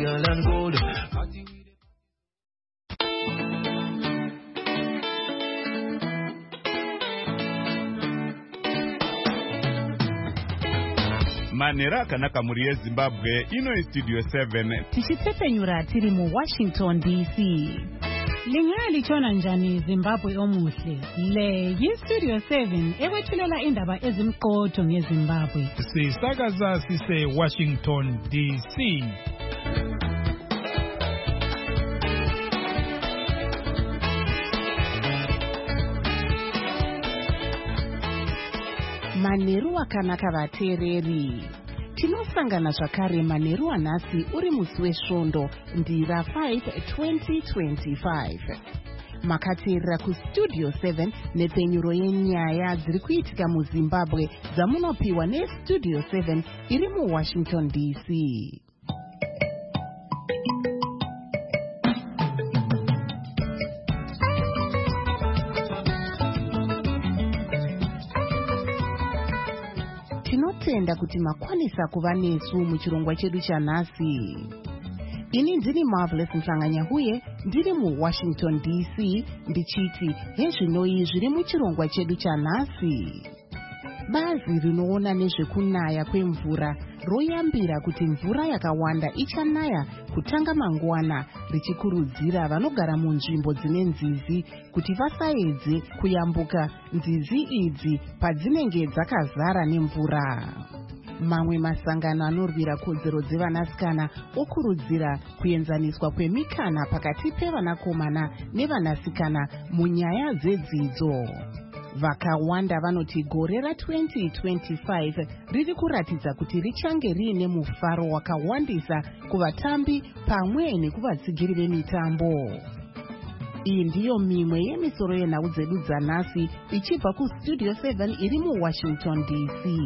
material and gold. Manera kanaka muri Zimbabwe ino Studio 7 tichitepenyura tiri mu Washington DC. Lingali chona njani Zimbabwe omuhle. Le yi Studio 7 ewethulela indaba ezimqotho ngeZimbabwe. Sisakaza sise Washington DC. Maneru akanaka vateereri. Tinosangana zvakare maneru anhasi uri musi wesvondo ndira 5 2025. Makateerera kuStudio 7 nepenyuro yenyaya dziri kuitika muZimbabwe dzamunopiwa neStudio 7 iri muWashington DC. Tinotenda kuti makwanisa kuva nesu muchirongwa chedu chanhasi. Ini ndini Marvelous Msanganyahuye ndiri muWashington DC ndichiti hezvinoi zviri muchirongwa chedu chanhasi. Bazi rinoona nezvekunaya kwemvura royambira kuti mvura yakawanda ichanaya kutanga mangwana, richikurudzira vanogara munzvimbo dzine nzizi kuti vasaedze kuyambuka nzizi idzi padzinenge dzakazara nemvura. Mamwe masangano anorwira kodzero dzevanasikana okurudzira kuenzaniswa kwemikana pakati pevanakomana nevanasikana munyaya dzedzidzo. Vakawanda vanoti gore ra2025 riri kuratidza kuti richange riine mufaro wakawandisa kuvatambi pamwe nekuvatsigiri vemitambo. Iyi ndiyo mimwe yemisoro yenhau dzedu dzanhasi ichibva kuStudio 7 iri muWashington DC.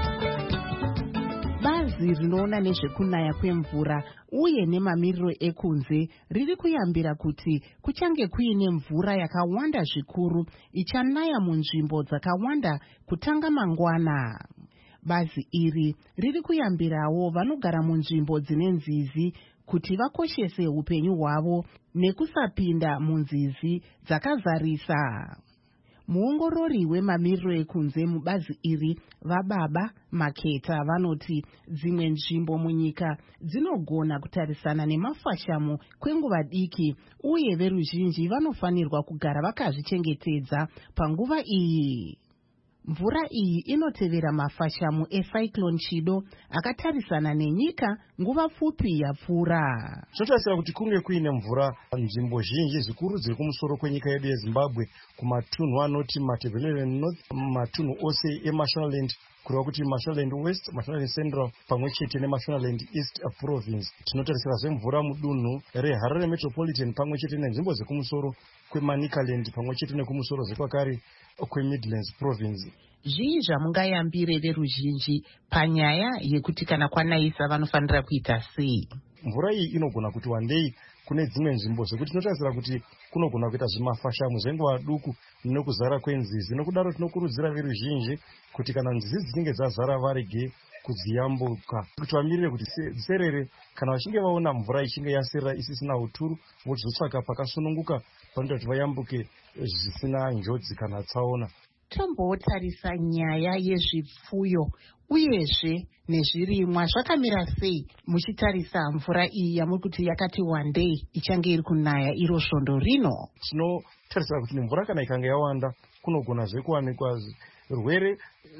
Bazi rinoona nezvekunaya kwemvura uye nemamiriro ekunze riri kuyambira kuti kuchange kuine mvura yakawanda zvikuru ichanaya munzvimbo dzakawanda kutanga mangwana. Bazi iri riri kuyambirawo vanogara munzvimbo dzine nzizi kuti vakoshese upenyu hwavo nekusapinda munzizi dzakazarisa. Muongorori wemamiriro ekunze mubazi iri vaBaba Maketa vanoti dzimwe nzvimbo munyika dzinogona kutarisana nemafashamu kwenguva diki uye veruzhinji vanofanirwa kugara vakazvichengetedza panguva iyi. Mvura iyi inotevera mafashamu eCyclone Chido akatarisana nenyika nguva pfupi yapfuura. Zvinotarisira kuti kunge kuine mvura nzvimbo zhinji zvikuru dziri kumusoro kwenyika yedu yeZimbabwe, kumatunhu anoti Matabeleland North, matunhu ose eMashonaland, kureva kuti Mashonaland West, Mashonaland Central pamwe chete neMashonaland East Province. Tinotarisira zvemvura mudunhu reHarare Metropolitan pamwe chete nenzvimbo dzekumusoro kweManicaland pamwe chete nekumusoro zvekare kweMidlands Province. Zvii zvamungayambire veruzhinji panyaya yekuti kana kwanaisa vanofanira kuita sei? Mvura iyi inogona kuti wandei kune dzimwe nzvimbo zvekuti tinotarisira kuti kunogona kuita zvimafashamu zvenguva duku nekuzara kwenzizi. Nokudaro tinokurudzira veruzhinji kuti kana nzizi dzinenge dzazara varege kudziyambuka, kuti vamirire kuti dziserere. Kana vachinge vaona mvura ichinge yaserera isisina uturu, vochizotsvaka pakasununguka panoita kuti vayambuke zvisina njodzi kana tsaona. Tombotarisa nyaya yezvipfuyo uyezve nezvirimwa zvakamira sei muchitarisa mvura iyi yamuri kuti yakati wandei ichange iri kunaya iro svondo rino? Tinotarisira kuti mvura kana ikanga yawanda kunogonazve kuwanikwa zvirwere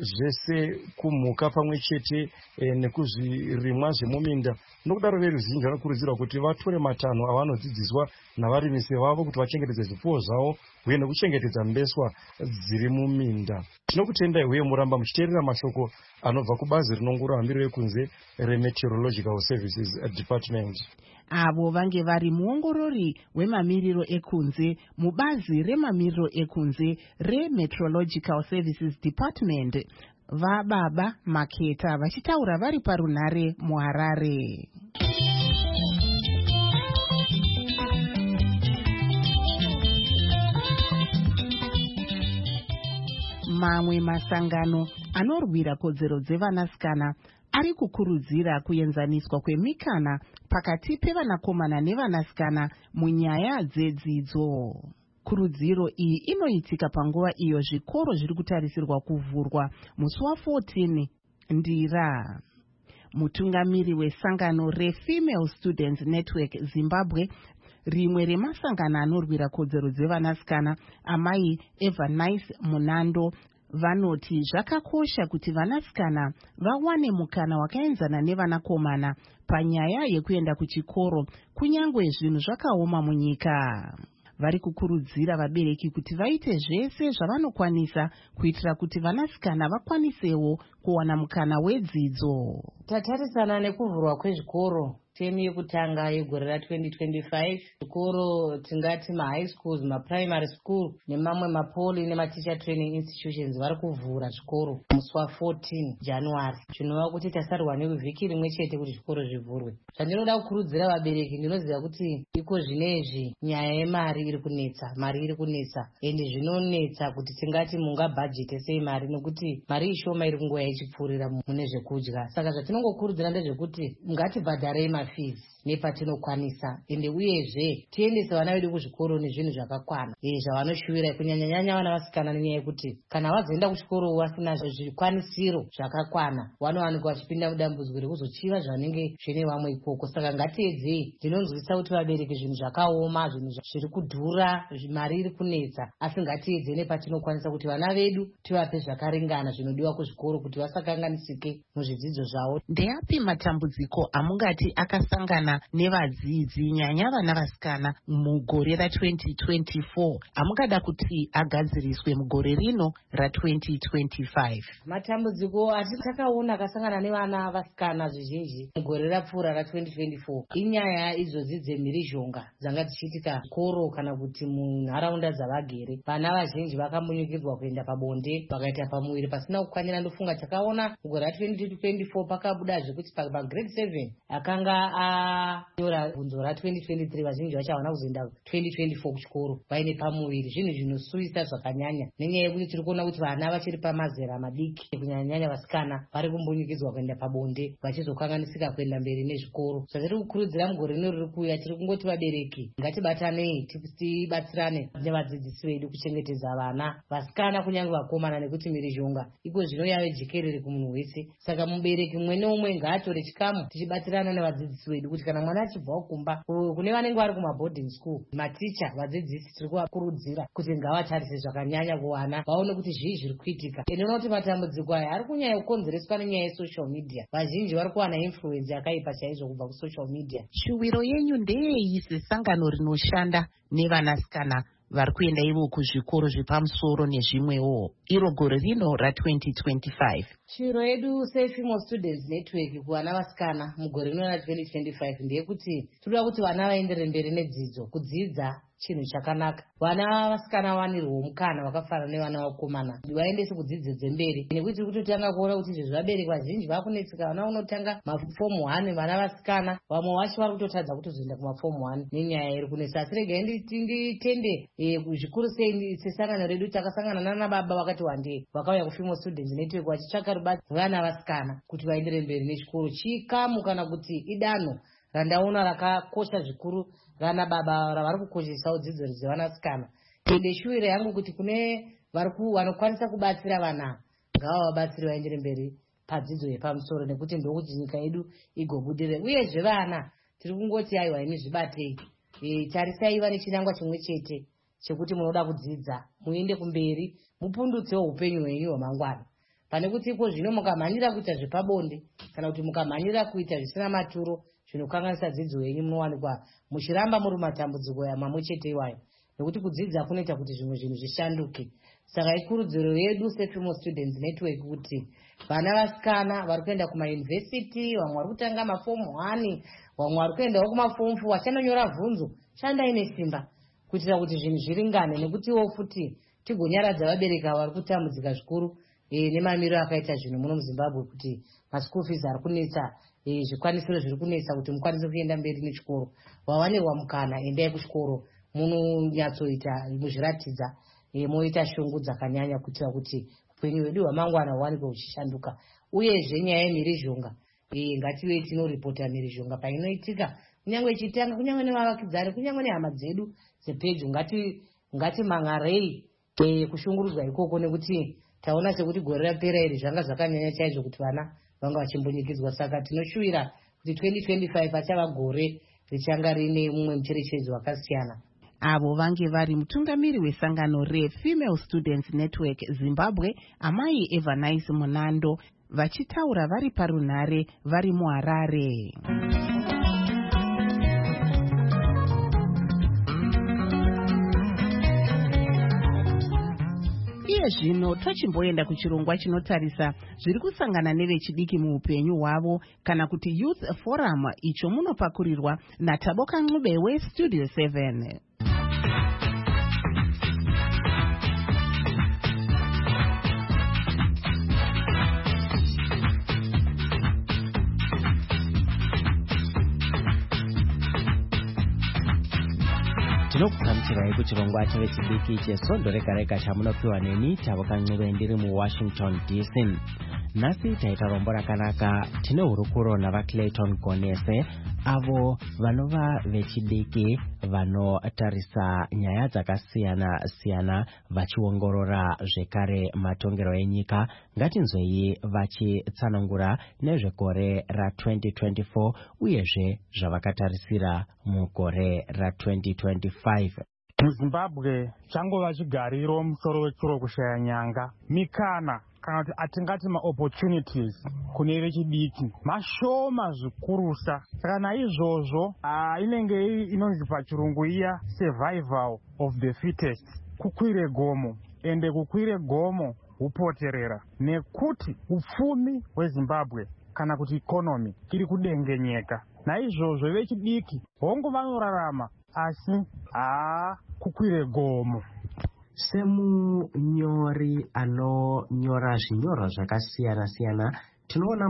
zvese kumhuka pamwe chete nekuzvirimwa zvemuminda. Nokudaro veruzhinji vanokurudzirwa kuti vatore matanho avanodzidziswa navarimisi vavo kuti vachengetedze zvipfuwo zvavo uye nekuchengetedza mbeswa dziri muminda. Tinokutendai uye muramba muchiteerera mashoko anobva kubazi rinongorora mamiriro ekunze reMeteorological Services Department. Avo vange vari muongorori wemamiriro ekunze mubazi remamiriro ekunze reMeteorological Services Department, vaBaba Maketa vachitaura vari parunhare muHarare. Mamwe masangano anorwira kodzero dzevanasikana ari kukurudzira kuenzaniswa kwemikana pakati pevanakomana nevanasikana munyaya dzedzidzo. Kurudziro iyi inoitika panguva iyo zvikoro zviri kutarisirwa kuvhurwa musi wa14 Ndira. Mutungamiri wesangano reFemale Students Network Zimbabwe, rimwe remasangano anorwira kodzero dzevanasikana, amai Evanice Munando, vanoti zvakakosha kuti vanasikana vawane mukana wakaenzana nevanakomana panyaya yekuenda kuchikoro kunyangwe zvinhu zvakaoma munyika. Vari kukurudzira vabereki kuti vaite zvese zvavanokwanisa kuitira kuti vanasikana vakwanisewo kuwana mukana wedzidzo. Tatarisana nekuvhurwa kwezvikoro temi yekutanga yegore ra2025, zvikoro tingati mahigh schools, maprimary school nemamwe mapoli nematicha training institutions vari kuvhura zvikoro musi wa14 January, zvinova kuti tasarwa nevhiki rimwe chete kuti zvikoro zvivhurwe. Zvandinoda kukurudzira vabereki, ndinoziva kuti iko zvinezvi nyaya yemari iri kunetsa, ende zvinonetsa kuti tingati mungabhajete sei mari, nekuti mari ishoma iri kungoya ichipfuurira mune zvekudya. Saka zvatinongokurudzira ndezvekuti ngatibhadharei mafizi nepatinokwanisa, ende uyezve tiendese vana vedu kuzvikoro nezvinhu zvakakwana zvavanoshuvira, kunyanyanyanya vana vasikana, nenyaya yekuti kana vazoenda kuchikoro vasina zvikwanisiro zvakakwana vanowanikwa vachipinda mudambudziko rekuzochiva zvanenge zvine vamwe ikoko. Saka ngatiedzei, ndinonzwisa kuti vabereki zvinhu zvakaoma, zvinhu zviri kudhura, mari iri kunetsa, asi ngatiedzei nepatinokwanisa kuti vana vedu tivape zvakaringana zvinodiwa kuzvikoro kuti vasakanganisike muzvidzidzo zvavo. Ndeapi matambudziko amungati akasangana nevadzidzi nyanya vana vasikana mugore ra2024 amungada kuti agadziriswe mugore rino ra2025? Matambudziko atakaona akasangana nevana vasikana zvizhinji mugore rapfuura ra2024 inyaya idzodzi dzemhirizhonga dzanga dzichiitika zvikoro kana kuti munharaunda dzavagere. Vana vazhinji vakamunyukidzwa kuenda pabonde, vakaita pamuviri pasina kukwanira. Ndofunga takaona mugore ra2024 pakabuda zvekuti pagrade 7 akanga anyora bvunzo ra2023 vazhinji vacho havana kuzoenda 2024 kuchikoro vaine pamuviri. Zvinhu zvinosuvisa zvakanyanya, nenyaya yekuti tiri kuona kuti vana vachiri pamazera madiki, kunyanyanyanya vasikana, vari kumbunyikidzwa kuenda pabonde vachizokanganisika kuenda mberi nezvikoro. Zvatiri kukurudzira mugore rino riri kuuya, tiri kungoti vabereki ngatibatanei, tibatsirane nevadzidzisi vedu kuchengetedza vana vasikana kunyange vakomana, nekuti mhirizhonga iko zvino yave jekerere kumunhu wese. Saka mubereki mumwe neumwe ngaatore chikamu tichibatsirana nevadzidzisi vedu kuti kana mwana achibvawo kumba, kune vanenge vari kumaboarding school, maticha, vadzidzisi tiri kuvakurudzira kuti ngavatarise zvakanyanya kuvana vaone kuti zvii zviri kuitika. Ndinoti matambudziko aya ari kunyanya kukonzereswa nenyaya yesocial media. Vazhinji vari kuwana influence yakaipa chaizvo kubva kusocial media. Shuwiro yenyu ndeyei sesangano rinoshanda nevanasikana vari kuenda ivo kuzvikoro zvepamusoro nezvimwewo iro gore rino ra2025? Shiro yedu seFemale Students Network kuvana vasikana mugore rino ra2025 ndeyekuti toda kuti vana vaendere mberi nedzidzo. Kudzidza chinhu chakanaka. Vana vasikana vanirwo mukana wakafanana nevana vakomana, vaendese kudzidza dzemberi, nekuti tiri kutotanga kuona kuti izvo vabereki vazhinji vakunetseka. Vana unotanga mafomu 1 vana vasikana, vamwe vacho vari kutotadza kutozoenda kumafomu 1 nenyaya iri kunetsa. Asi regai nditende zvikuru sei sesangano redu takasangana nana baba vakati wandei, vakauya kuFemale Students Network vachitsvaka rubatsiro rwevana vasikana kuti vaendere mberi nechikoro. Chikamu kana kuti idanho randaona rakakosha zvikuru rana baba ravari kukoshesawo dzidzo dzevanasikana. Ende shuwiro yangu kuti kune vanokwanisa kubatsira vana ngavavabatsire vaendere mberi padzidzo yepamusoro, nekuti ndokuti nyika yedu igobudirira. Uyezve vana tiri kungoti aiwa imi zvibatei, tarisai vane chinangwa chimwe chete chekuti munoda kudzidza, muende kumberi, mupundutsewo upenyu hwenyu hwamangwana. Pane kuti iko zvino mukamhanyira kuita zvepabonde kana kuti mukamhanyira kuita zvisina maturo zvinokanganisa dzidzo yenyu, munowanikwa muchiramba muri matambudziko mamwe chete iwayo, nekuti kudzidza kunoita kuti zvimwe zvinhu zvishanduke. Saka ikurudziro yedu seFemale Students Network kuti vana vasikana vari kuenda kumayunivhesiti, vamwe vari kutanga mafomu 1, vamwe vari kuendawo kumafomu 4, vachandonyora bvunzo, shandai nesimba kuitira kuti zvinhu zviringane, nekutiwo futi tigonyaradza vabereki vari kutambudzika zvikuru nemamiro akaita zvinhu muno muZimbabwe, kuti maschool fees ari kunetsa, zvikwanisiro zviri kunetsa kuti mukwanise kuenda mberi nechikoro. Wawanirwa mukana, endai kuchikoro, munonyatsoita muzviratidza, moita shungu dzakanyanya kuitira kuti upenyu hwedu hwamangwana huwanikwe huchishanduka. Uyezve nyaya yemhirizhonga ngative tinoripota mhirizhonga painoitika, kunyange ichitanga, kunyange nevavakidzani, kunyange nehama dzedu dzepedyo. Ngatimang'arei kushungurudzwa ikoko, nekuti taona sekuti gore rapera iri zvanga zvakanyanya chaizvo kuti vana vanga vachimbonyikidzwa. Saka tinoshuvira kuti 2025 achava gore richanga rine mumwe mucherechedzo wakasiyana. Avo vange vari mutungamiri wesangano reFemale Students Network Zimbabwe, Amai Evanice Munando, vachitaura vari parunhare vari muHarare. Iye zvino tochimboenda kuchirongwa chinotarisa zviri kusangana nevechidiki muupenyu hwavo, kana kuti Youth Forum, icho munopakurirwa naTaboka Ncube weStudio 7. Tinokuhambirai kuchirongwa chevechidiki chesondo rega-rega chamunopiwa neni Taboka Ncube ndiri muWashington DC. Nhasi taita rombo rakanaka. Tine hurukuro navaClayton Gonese, avo vanova vechidiki vanotarisa nyaya dzakasiyana-siyana vachiongorora zvekare matongero enyika. Ngatinzwei vachitsanangura nezvegore ra2024 uyezve zvavakatarisira mugore ra2025. MuZimbabwe changova chigariro musoro wechiro kushaya nyanga, mikana kana kuti atingati maopportunities kune vechidiki mashoma zvikurusa. Saka naizvozvo inenge inonzi pachirungu iya survival of the fittest, kukwire gomo. Ende kukwire gomo hupoterera nekuti upfumi hweZimbabwe kana kuti ikonomi iri kudengenyeka. Naizvozvo vechidiki hongo vanorarama asi kukwire gomo. Semunyori anonyora zvinyorwa zvakasiyana-siyana, tinoona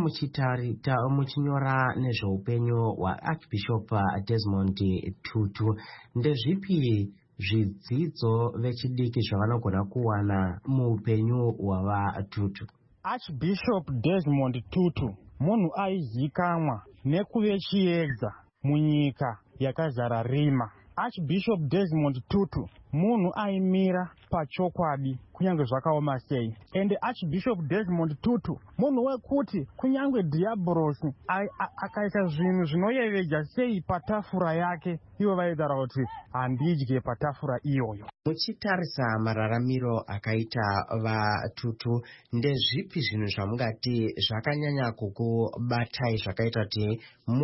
muchinyora nezveupenyu hwaArchbishop Desmond Tutu. Ndezvipi zvidzidzo vechidiki zvavanogona kuwana muupenyu hwavaTutu? Archbishop Desmond Tutu munhu aizikamwa nekuve chiedza munyika yakazara rima. Archbishop Desmond Tutu munhu aimira pachokwadi kunyange zvakaoma sei. Ende Archbishop Desmond Tutu munhu wekuti kunyange dhiabhorosi akaita zvinhu zvinoyevedza sei patafura yake, ivo vaigara kuti handidye patafura iyoyo. Muchitarisa mararamiro akaita vaTutu, ndezvipi zvinhu zvamungati zvakanyanya kukubatai zvakaita kuti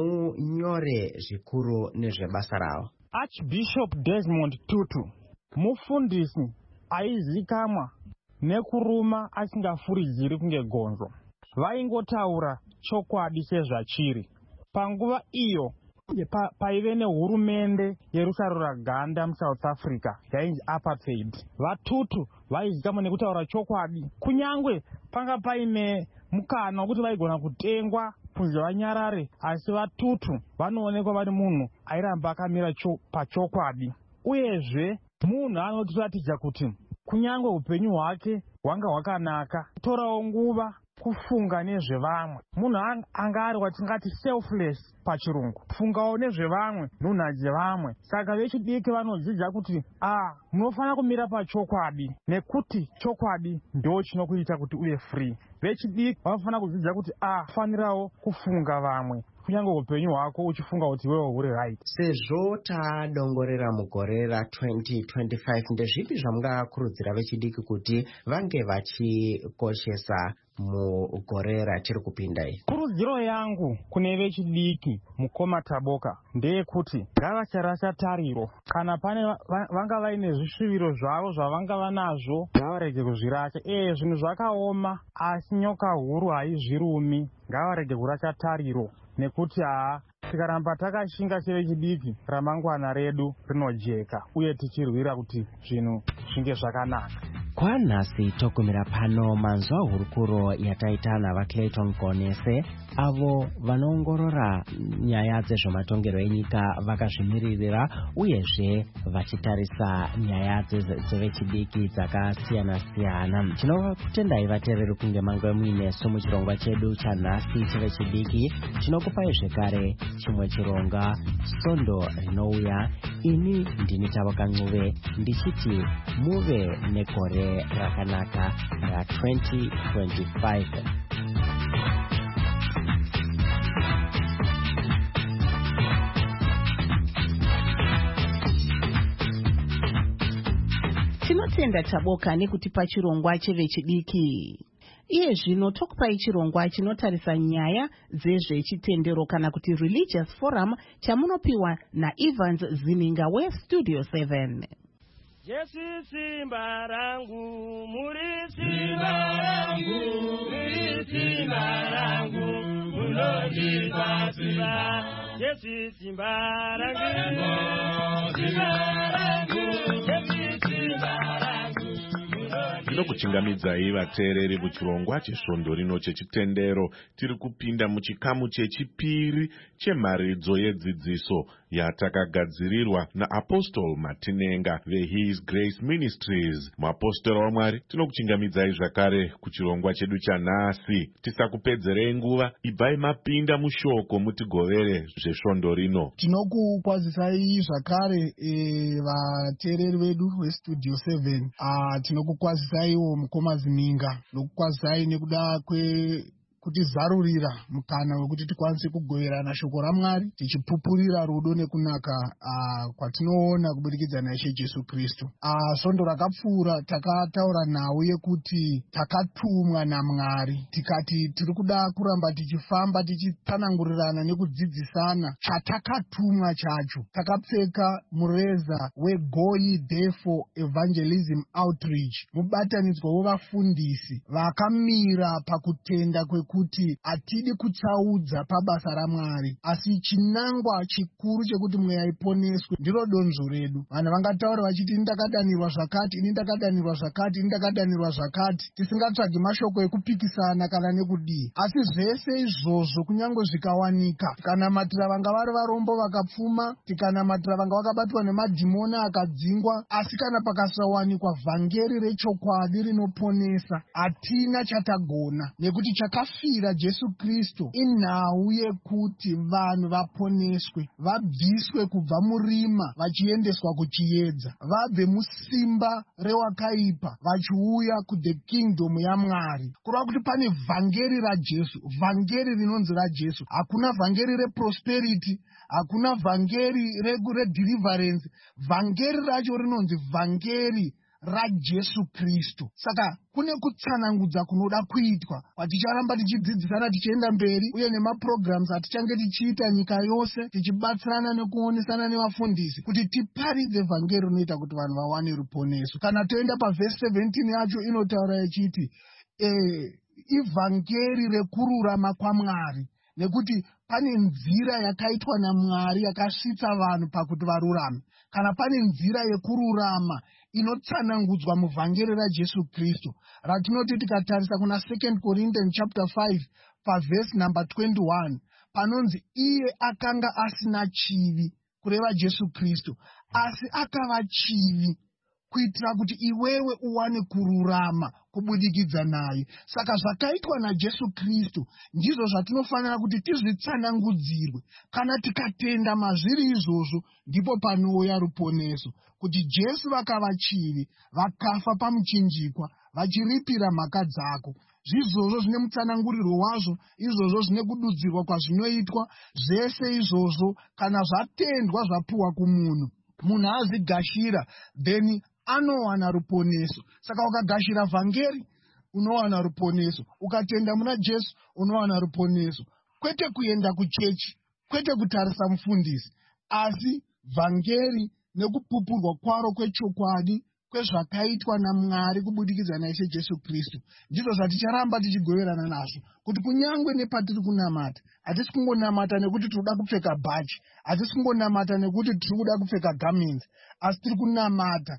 munyore zvikuru nezvebasa ravo? Archbishop Desmond Tutu mufundisi aizikamwa nekuruma asingafuridziri kunge gonzo. Vaingotaura chokwadi sezvachiri. Panguva iyo paive nehurumende yerusaro raganda muSouth Africa yainzi apartheid. VaTutu vaizikamwa nekutaura chokwadi, kunyangwe panga paine mukana wekuti vaigona kutengwa kunzi vanyarare, asi vaTutu vanoonekwa vari munhu airamba akamira pachokwadi. Uyezve munhu anotiratidza kuti kunyange upenyu hwake hwanga hwakanaka, torawo nguva kufunga nezvevamwe. Munhu anga ari watingati selfless pachirungu, fungawo nezvevamwe, nhunha dzevamwe. Saka vechidiki vanodzidza kuti munofanira kumira pachokwadi, nekuti chokwadi ndo chinokuita kuti uve free. Vechidiki vanofanira kudzidza kuti fanirawo kufunga vamwe, kunyange upenyu hwako uchifunga kuti wewe uri right. Sezvo tadongorera mugore ra2025, ndezvipi zvamungakurudzira vechidiki kuti vange vachikoshesa mugore ratiri kupinda iri? Kurudziro yangu kune vechidiki mukoma Taboka ndeyekuti ngavacharasa tariro. Kana pane vanga vaine zvisviviro zvavo zvavanga vanazvo, ngavarege kuzvirasa. Zvinhu zvakaoma asi nyoka huru haizvirumi. Ngavarege kurasa tariro, nekuti tikaramba takashinga sevechidiki, ramangwana redu rinojeka uye tichirwira kuti zvinhu zvinge zvakanaka. kwa nasi tokumira pano manzwa hurukuro yataitana vaClayton Konese avo vanoongorora nyaya dzezvematongero enyika vakazvimiririra uyezve vachitarisa nyaya dzevechidiki dzakasiyana-siyana. Tinokutendai vateereri kunge mangwe muinesu muchirongwa chedu chanhasi chevechidiki. Tinokupai zvekare chimwe chironga Svondo rinouya. Ini ndini Tavoka Ncube ndichiti muve negore rakanaka ra2025. Tinotenda Taboka nekutipa chirongwa chevechidiki. Iye zvino tokupai chirongwa chinotarisa nyaya dzezvechitendero kana kuti Religious Forum chamunopiwa naEvans Zininga weStudio 7. Jesu simba rangu, muri simba rangu, muri simba rangu, munondipa simba. Jesu simba rangu, simba rangu, Jesu simba rangu. Ndinokuchingamidzai vateereri muchirongwa chesvondo rino chechitendero. Tiri kupinda muchikamu chechipiri chemharidzo yedzidziso yatakagadzirirwa naApostle Matinenga veHis Grace Ministries. Muapostora waMwari, tinokuchingamidzai zvakare kuchirongwa chedu chanhasi. Tisakupedzerei nguva, ibvai mapinda mushoko mutigovere zvesvondo rino. Tinokukwazisai zvakare vateereri vedu veStudio 7. Tinokukwazisaiwo mukoma Zininga nokukwazisai nekuda kutizarurira mukana wekuti tikwanise kugoverana shoko raMwari tichipupurira rudo nekunaka kwatinoona kubudikidza naIshe Jesu Kristu. Svondo rakapfuura takataura nhau yekuti takatumwa naMwari, tikati tiri kuda kuramba tichifamba tichitsanangurirana nekudzidzisana chatakatumwa chacho. Takapfeka mureza weGo Ye Therefore Evangelism Outreach, mubatanidzwa wevafundisi vakamira pakutenda kuti hatidi kutsaudza pabasa raMwari, asi chinangwa chikuru chekuti mweya iponeswe ndiro donzvo redu. Vanhu vangataura vachiti ini ndakadanirwa zvakati, ini ndakadanirwa zvakati, ini ndakadanirwa zvakati, tisingatsvagi mashoko ekupikisana kana nekudii. Asi zvese izvozvo kunyange zvikawanika, tikanamatira vanga vari varombo vakapfuma, tikanamatira vanga vakabatwa nemadhimona akadzingwa, asi kana pakasawanikwa vhangeri rechokwadi rinoponesa, hatina chatagona, nekuti chakafira Jesu Kristu inhau yekuti vanhu vaponeswe, vabviswe kubva murima vachiendeswa kuchiedza, vabve musimba rewakaipa vachiuya kuThe Kingdom yaMwari. Kureva kuti pane vhangeri raJesu, vhangeri rinonzi raJesu. Hakuna vhangeri reprosperity, hakuna vhangeri redeliverance. Vhangeri racho rinonzi vhangeri raJesu Kristu. Saka kune kutsanangudza kunoda kuitwa kwaticharamba tichidzidzisana tichienda mberi, uye nemaprograms atichange tichiita nyika yose tichibatsirana nekuonesana nevafundisi kuti tiparidze vhangeri rinoita kuti vanhu vawane ruponeso. Kana toenda pavhesi 17 yacho inotaura yechiti ivhangeri rekururama kwaMwari, nekuti pane nzira yakaitwa naMwari yakasvitsa vanhu pakuti varurame. Kana pane nzira yekururama inotsanangudzwa muvhangeri raJesu Kristu, ratinoti tikatarisa kuna 2 Corinthians chapter 5 pavhesi number 21, panonzi iye akanga asina chivi, kureva Jesu Kristu, asi akava chivi kuitira kuti iwewe uwane kururama kubudikidza naye. Saka zvakaitwa naJesu Kristu ndizvo zvatinofanira kuti tizvitsanangudzirwe. Kana tikatenda mazviri izvozvo, ndipo panouya ruponeso, kuti Jesu vakava chivi, vakafa pamuchinjikwa, vachiripira mhaka dzako. Zvizvozvo zvine mutsanangurirwo wazvo, izvozvo zvine kududzirwa kwazvinoitwa. Zvese izvozvo kana zvatendwa zvapuwa kumunhu, munhu azvigashira, then anowana ruponeso. Saka ukagashira vhangeri unowana ruponeso, ukatenda muna Jesu unowana ruponeso. Kwete kuenda kuchechi, kwete kutarisa mufundisi, asi vhangeri nekupupurwa kwaro kwechokwadi kwezvakaitwa naMwari kubudikidza naIshe Jesu Kristu, ndizvo zvaticharamba tichigoverana nazvo. Kuti kunyangwe nepatiri kunamata, hatisi kungonamata nekuti tinoda kupfeka bhachi, hatisi kungonamata nekuti tiri kuda kupfeka garments, asi tiri kunamata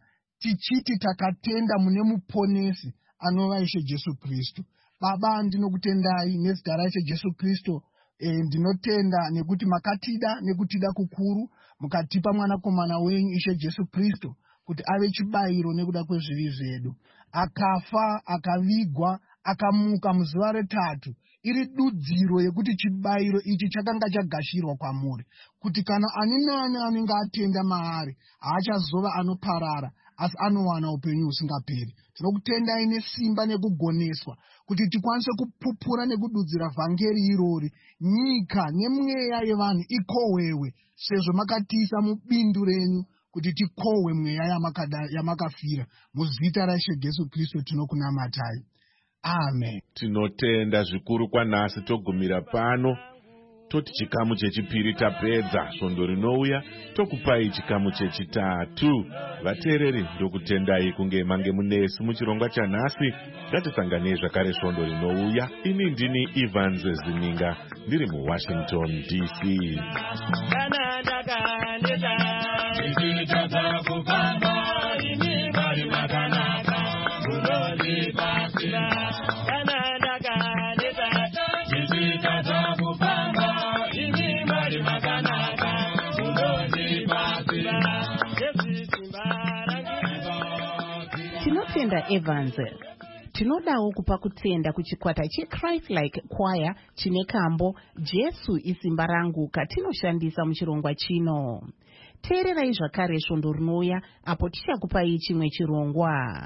tichiti takatenda mune muponesi anova Ishe Jesu Kristu. Baba, ndinokutendai nezita raIshe Jesu Kristu. Ndinotenda nekuti makatida nekutida kukuru mukatipa mwanakomana wenyu Ishe Jesu Kristu kuti ave chibayiro nekuda kwezvivi zvedu. Akafa, akavigwa, akamuka muzuva retatu, iri dudziro yekuti chibayiro ichi chakanga chagashirwa kwamuri, kuti kana ani nani anenge atenda maari haachazova anoparara asi anowana upenyu husingaperi. Tinokutendai nesimba nekugoneswa kuti tikwanise kupupura nekududzira vhangeri irori. Nyika nemweya yevanhu ikohwewe sezvo makatiisa mubindu renyu kuti tikohwe mweya yamakafira. Muzita raIshe Jesu Kristu tinokunamatai. Amen. Tinotenda zvikuru kwanhasi togumira pano. Toti chikamu chechipiri tapedza, svondo rinouya tokupai chikamu chechitatu. Vateereri, ndokutendai kunge mange munesi muchirongwa chanhasi. Ngatisanganei zvakare svondo rinouya. Ini ndini Evans Zininga, ndiri muWashington DC. Tinotenda Evans. Tinodawo kupa kutenda kuchikwata cheChrist-like choir chine kambo Jesu isimba rangu katinoshandisa muchirongwa chino. Teererai zvakare svondo rinouya apo tichakupai chimwe chirongwa.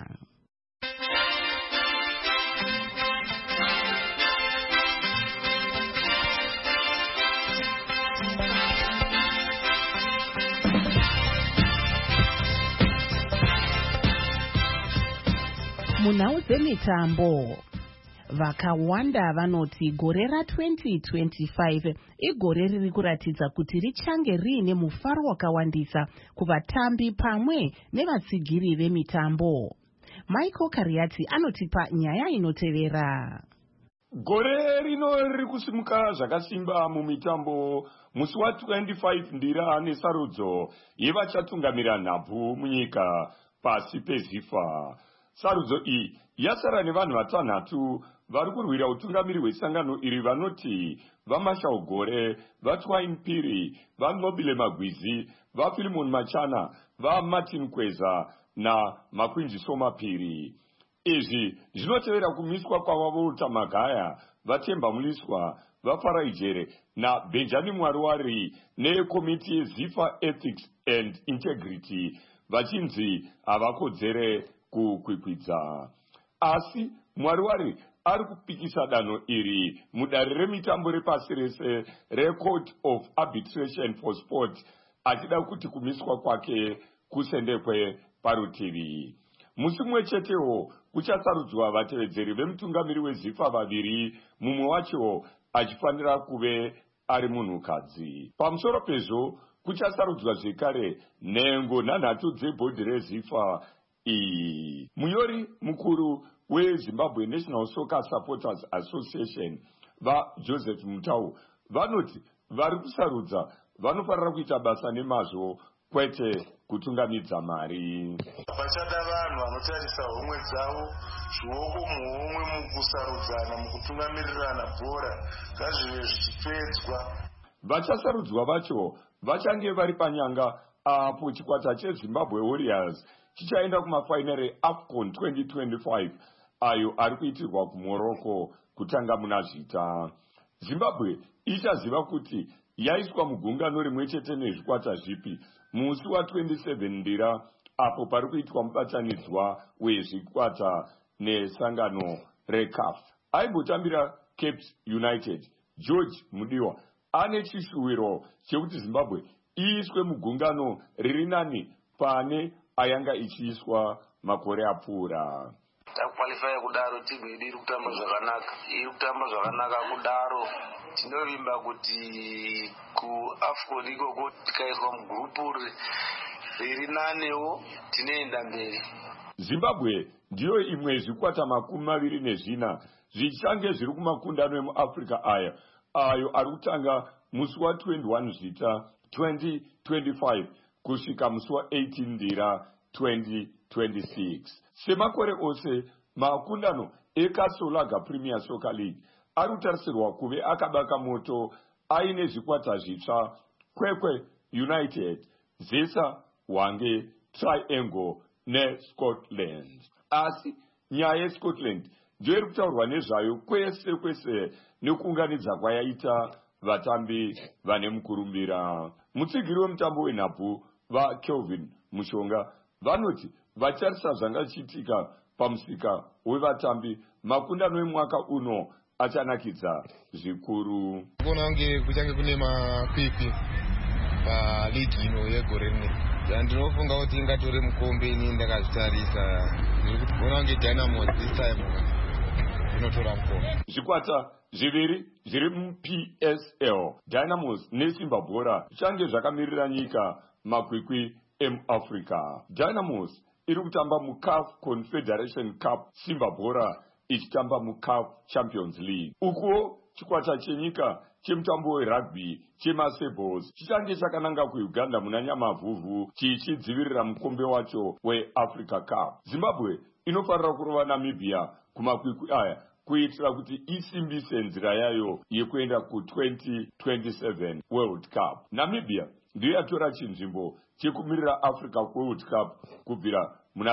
Munhau dzemitambo, vakawanda vanoti gore ra2025 igore riri kuratidza kuti richange riine mufaro wakawandisa kuvatambi pamwe nevatsigiri vemitambo. Michael Kariati anotipa nyaya inotevera. Gore rino riri kusimuka zvakasimba mumitambo. Musi wa25 ndira nesarudzo yevachatungamira nhabvu munyika pasi peZIFA. Sarudzo iyi yasara nevanhu vatanhatu vari kurwira utungamiri hwesangano iri vanoti vaMarshall Gore, vaTwain Piri, vaNobile Magwizi, vaPhilimon Machana, vaMartin Kweza naMakwinji Soma Piri. Izvi zvinotevera kumiswa kwavaVolta Magaya, vaTemba Muliswa, vaFarai Jere naBenjamin Mwariwari nekomiti yeZIFA Ethics and Integrity vachinzi havakodzere kukwikwidza. Asi Mwariwari ari kupikisa danho iri mudare remitambo repasi rese reCourt of Arbitration for Sport, achida kuti kumiswa kwake kusendekwe parutivi. Musi mumwe chetewo kuchasarudzwa vatevedzeri vemutungamiri weZIFA vaviri, mumwe wacho achifanira kuve ari munhukadzi. Pamusoro pezvo kuchasarudzwa zvekare nhengo nhanhatu dzebhodhi reZIFA iyi. Munyori mukuru weZimbabwe National Soccer Supporters Association vaJoseph Mutau vanoti vari kusarudza vanofanira kuita basa nemazvo kwete kutungamidza mari. Pachada vanhu vanotarisa homwe dzavo zvioko muhomwe mukusarudzana mukutungamirirana bhora ngazvive zvichipedzwa. Vachasarudzwa vacho vachange vari panyanga apo chikwata cheZimbabwe Warriors chichaenda kumafainari AFCON 2025 ayo ari kuitirwa kuMorocco kutanga muna zvita. Zimbabwe ichaziva kuti yaiswa mugungano rimwe chete nezvikwata zvipi musi wa27 ndira apo pari kuitwa mubatanidzwa wezvikwata nesangano reCAF. Aimbotambira Cape United, George Mudiwa ane chishuwiro chekuti Zimbabwe iiswe mugungano riri nani pane ayanga ichiiswa makore apfuura. Takwalifaya kudaro timu iri kutamba zvakanaka kudaro tinovimba kuti kuAFCON ikoko tikaiswa mugrupu riri nanewo tinoenda mberi. Zimbabwe ndiyo imwe yezvikwata 24 zvichange zviri kumakundano emuAfrica ayo ari kutanga musi wa21 zvita 2025 kusvika musi wa18 ndira 2026. Semakore ose makundano ekasolaga Premier Soccer League arutarisirwa kuve akabaka moto aine zvikwata zvitsva: Kwekwe United, Zesa, Wange, Triangle neScotland. Asi nyaya yeScotland ndiyo iri kutaurwa nezvayo kwese nekuunganidza kwayaita vatambi vane mukurumbira. Mutsigiri wemutambo wenhabvu vaKelvin Mushonga vanoti vatarisa zvanga zvichiitika pamusika wevatambi, makundano emwaka uno achanakidza zvikuru. Kuona kunge kuchange kune makwikwi paligi ino yegore rino, ndinofunga kuti ingatore mukombe. Ini ndakazvitarisa kuona kunge Dynamos this time inotora mukombe. Zvikwata zviviri zviri muPSL, Dynamos neSimba Bhora, zvichange zvakamirira nyika makwikwi emuAfrica. Dynamos iri kutamba muCAF Confederation Cup, Simba Bhora ichitamba muCAF Champions League. Ukuwo chikwata chenyika chemutambo werugby chemaSables chichange chakananga kuUganda muna Nyamavhuvhu chichidzivirira mukombe wacho weAfrica Cup. Zimbabwe inofanira kurova Namibia kumakwikwi aya kuitira kuti isimbise nzira yayo yekuenda ku2027 World Cup. Namibia ndiyo yatora chinzvimbo chekumirira Africa World Cup kubvira muna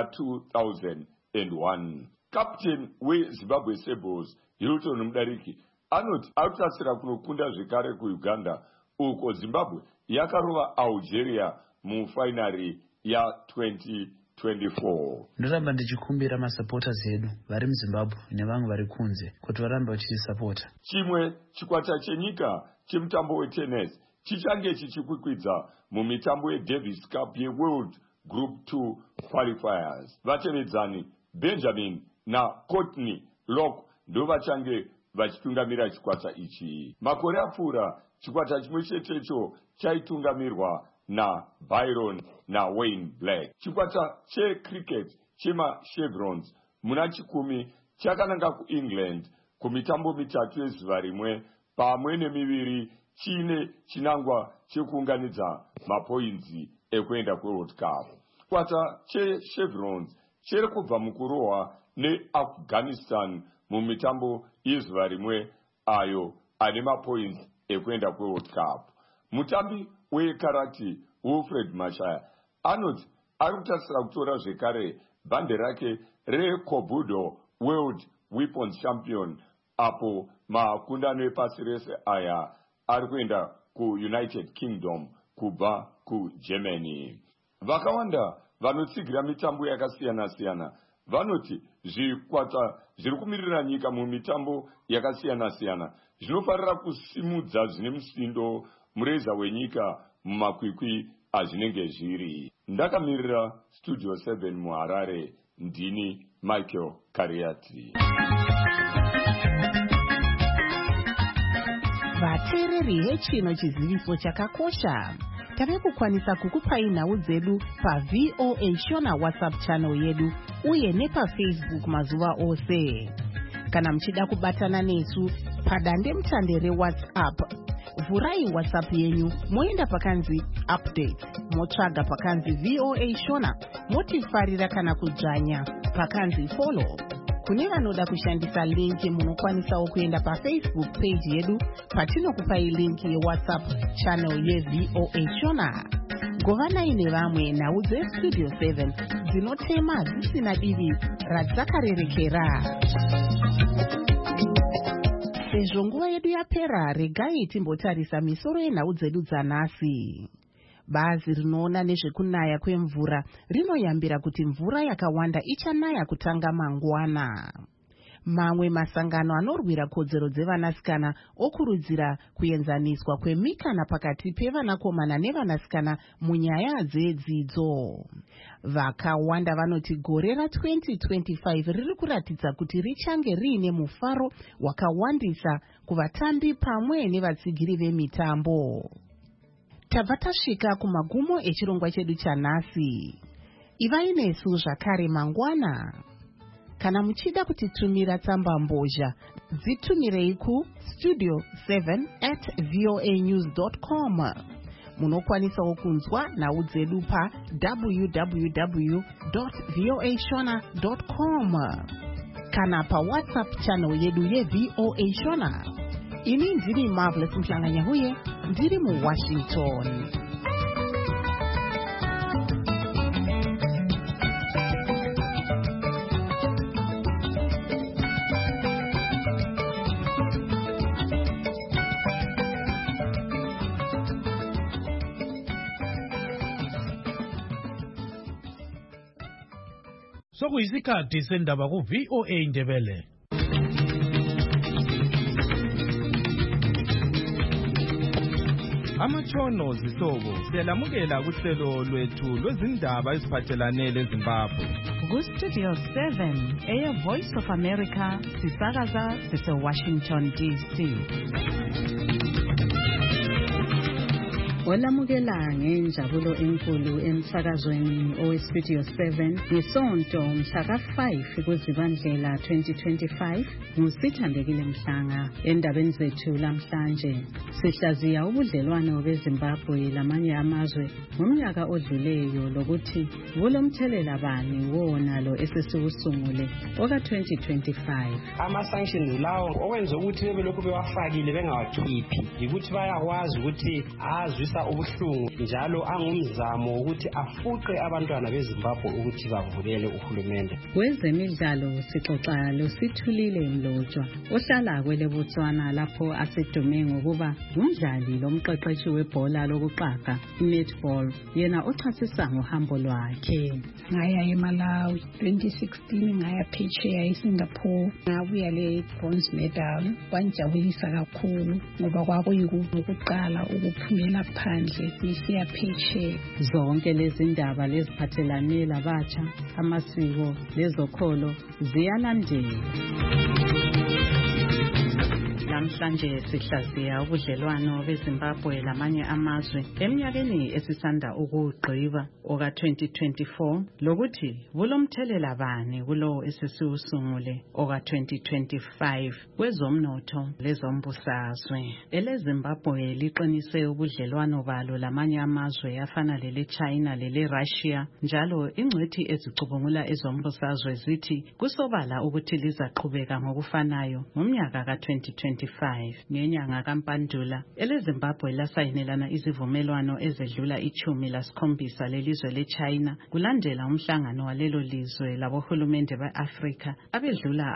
2001. Captain weZimbabwe Sables Hilton Mudariki anoti akutasira kunokunda zvekare kuUganda, uko Zimbabwe yakarova Algeria mufainari ya 2024. Ndoramba ndichikumbira masupporters edu vari muZimbabwe nevamwe vari kunze kuti varambe vachitisapota. Chimwe chikwata chenyika chemutambo wetennis chichange chichikwikwidza mumitambo yeDavis Cup yeWorld Group 2 qualifiers. Vatevedzani Benjamin na Courtney Lock ndo vachange vachitungamira chikwata ichi. Makore apfuura chikwata chimwe chetecho chaitungamirwa na Byron na Wayne Black. Chikwata checricket chemaChevrons muna chikumi chakananga kuEngland kumitambo mitatu yezuva rimwe pamwe nemiviri chine chinangwa chekuunganidza mapoinzi ekuenda kuWorld Cup. Chikwata cheChevrons chiri kubva mukurohwa neAfghanistan mumitambo yezuva rimwe ayo ane mapoints ekuenda kuWorld Cup. Mutambi wekarati Wilfred Mashaya anoti ari kutarisira kutora zvekare bhande rake reKobudo World Weapons Champion apo makundano epasi rese aya ari kuenda kuUnited Kingdom kubva kuGermany. Vakawanda vanotsigira mitambo yakasiyana-siyana vanoti zvikwata zviri kumirira nyika mumitambo yakasiyana-siyana zvinofarira kusimudza zvine musindo mureza wenyika mumakwikwi azvinenge zviri. Ndakamirira Studio 7 muHarare, ndini Michael Kariati. Vateereri hechino chiziviso chakakosha. Tave kukwanisa kukupai nhau dzedu paVOA Shona WhatsApp channel yedu uye nepaFacebook mazuva ose. Kana muchida kubatana nesu padande mutande reWhatsApp, vhurai WhatsApp yenyu moenda pakanzi update, motsvaga pakanzi VOA Shona, motifarira kana kudzvanya pakanzi follow. Kune vanoda kushandisa linki munokwanisawo kuenda paFacebook page yedu patinokupai linki yeWhatsApp channel yeVOA Shona. Govanai nevamwe nhau dzeStudio 7 dzinotema dzisina divi radzakarerekera. Sezvo nguva yedu yapera, regai timbotarisa misoro yenhau dzedu dzanhasi. Bazi rinoona nezvekunaya kwemvura rinoyambira kuti mvura yakawanda ichanaya kutanga mangwana. Mamwe masangano anorwira kodzero dzevanasikana okurudzira kuenzaniswa kwemikana pakati pevanakomana nevanasikana munyaya dzedzidzo. Vakawanda vanoti gore ra2025 riri kuratidza kuti richange riine mufaro wakawandisa kuvatambi pamwe nevatsigiri vemitambo. Tabva tasvika kumagumo echirongwa chedu chanhasi. Ivai nesu zvakare mangwana. Kana muchida kutitumira tsamba mbozha, dzitumirei ku studio7@voanews.com. munokwanisawo kunzwa nhau dzedu pa www.voashona.com kana pa WhatsApp channel yedu yeVOA Shona. Ini ndiri Marvelous Mhlanganyahuye, ndiri muWashington. Sokuyisikhathi sendaba ku VOA Indebele. Amatshono zihlobo siyalamukela kuhlelo lwethu lwezindaba eziphathelane leZimbabwe. Ku-Studio 7 eya Voice of America sisakaza sise-Washington DC. Olamukela ngenjabulo enkulu emsakazweni owe-Studio 7 ngesonto mhla ka-5 kuZibandlela 2025 nguSithandekile Mhlanga. Endabeni zethu lamhlanje sihlaziya ubudlelwano beZimbabwe lamanye amazwe ngomnyaka odluleyo lokuthi bulomthelela bani wona lo esesiwusungule oka-2025. Ama-sanctions lawo okwenza ukuthi belokhu bewafakile bengawakhiphi yikuthi bayakwazi ukuthi azwisa ubuhlungu njalo angumzamo ukuthi afuqe abantwana beZimbabwe ukuthi bavukele uhulumende. Kwezemidlalo sixoxa loSithulile Mlotshwa ohlala kwele Botswana lapho asedume ngokuba ngumdlali lomqeqeshi webhola lokuqaga netball, yena ochasisa ngohambo lwakhe. Ngaya eMalawi 2016, ngaya phesheya eSingapore, ngabuya le bronze medal. Kwanjabulisa kakhulu ngoba kwakuyikuqala ukuphumela phandle sisiya phesheya. Zonke lezi ndaba leziphathelane labatsha, amasiko lezokholo ziyalandela. Namhlanje sihlaziya ubudlelwano beZimbabwe lamanye amazwe eminyakeni esisanda ukugqiba oka-2024 lokuthi bulomthelela bani kulo esesiwusungule oka-2025 kwezomnotho lezombusazwe. EleZimbabwe liqinise ubudlelwano balo lamanye amazwe afana lele-China lele-Russia, njalo ingcwethi ezicubungula ezombusazwe zithi kusobala ukuthi lizaqhubeka ngokufanayo ngomnyaka ka-2025. Ngenyanga kaMpandula eleZimbabwe lasayinelana izivumelwano ezedlula 17 lelizwe leChina kulandela umhlangano walelo lizwe labohulumende beAfrika abedlula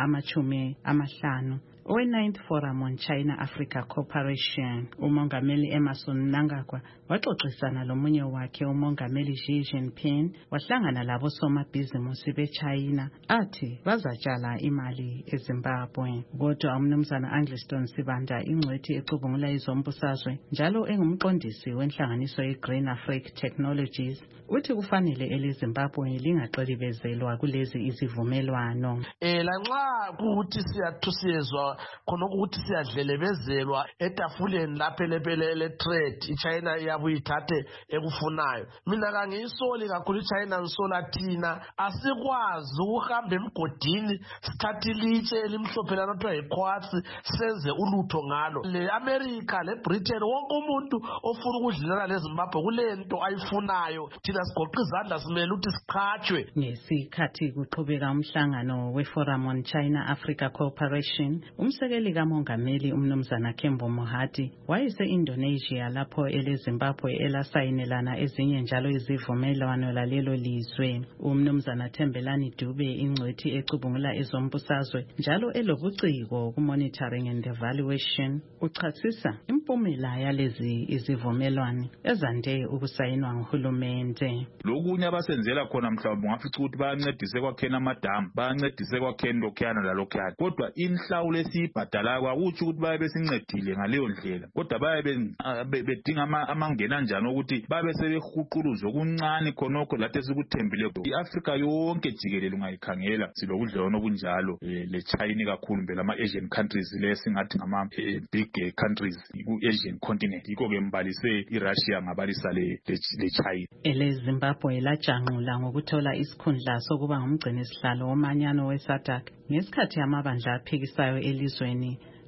50 owe-9th Forum on China-Africa Cooperation. Umongameli Emmerson Mnangagwa waxoxisana lomunye wakhe umongameli Xi Jinping, wahlangana labo somabhizimusi beChina athi bazatshala imali eZimbabwe. Kodwa umnumzana Angliston Sibanda, ingcwethi ecubungula izombusazwe njalo engumqondisi wenhlanganiso yeGreen Africa Technologies, uthi kufanele eleZimbabwe lingaqelibezelwa kulezi izivumelwano. Lanxa kuthi siyezwa khona ukuthi siyadlelebezelwa etafuleni lapha le trade iChina yabuye ithathe ekufunayo. Mina kangiyisoli kakhulu iChina, ngisola thina asikwazi ukuhamba emgodini sithathe ilitshe elimhlophe lanothiwa yikhwatsi senze ulutho ngalo. Le-America le-Britain, wonke umuntu ofuna ukudlelana leZimbabwe kulento ayifunayo, thina sigoqa izandla simele ukuthi siqhatshwe. Ngesikhathi kuqhubeka umhlangano we-Forum on China-Africa Cooperation, umsekeli kamongameli umnumzana Kembo Mohati wayese-Indonesia lapho eleZimbabwe elasayinelana ezinye njalo izivumelwano lalelo lizwe. Umnumzana Thembelani Dube, ingcwethi ecubungula ezombusazwe njalo elobuciko ku-monitoring and evaluation, uchasisa impumela yalezi izivumelwano ezande ukusayinwa nguhulumende. Lokunye abasenzela khona mhlawumbe ngafica ukuthi bayancedisa ekwakheni amadamu, bayancedisa ekwakheni lokhuyana lalokhuyana, kodwa inhlawulo esiyibhadalayo kwakutsho ukuthi baye besincedile ngaleyo ndlela, kodwa baye bedinga amangena njani ukuthi babe sebehuquluza okuncane khonokho lathi esikuthembile. I-Afrika yonke jikelele ungayikhangela silobudlelwano obunjalo le-China kakhulu mbe lama-Asian countries lesingathi ngama-big countries ku-Asian continent. Yikho-ke mbalise iRussia ngabalisa le-China. EleZimbabwe lajanqula ngokuthola isikhundla sokuba ngumgcini sihlalo womanyano we-SADC ngesikhathi amabandla aphikisayo elizweni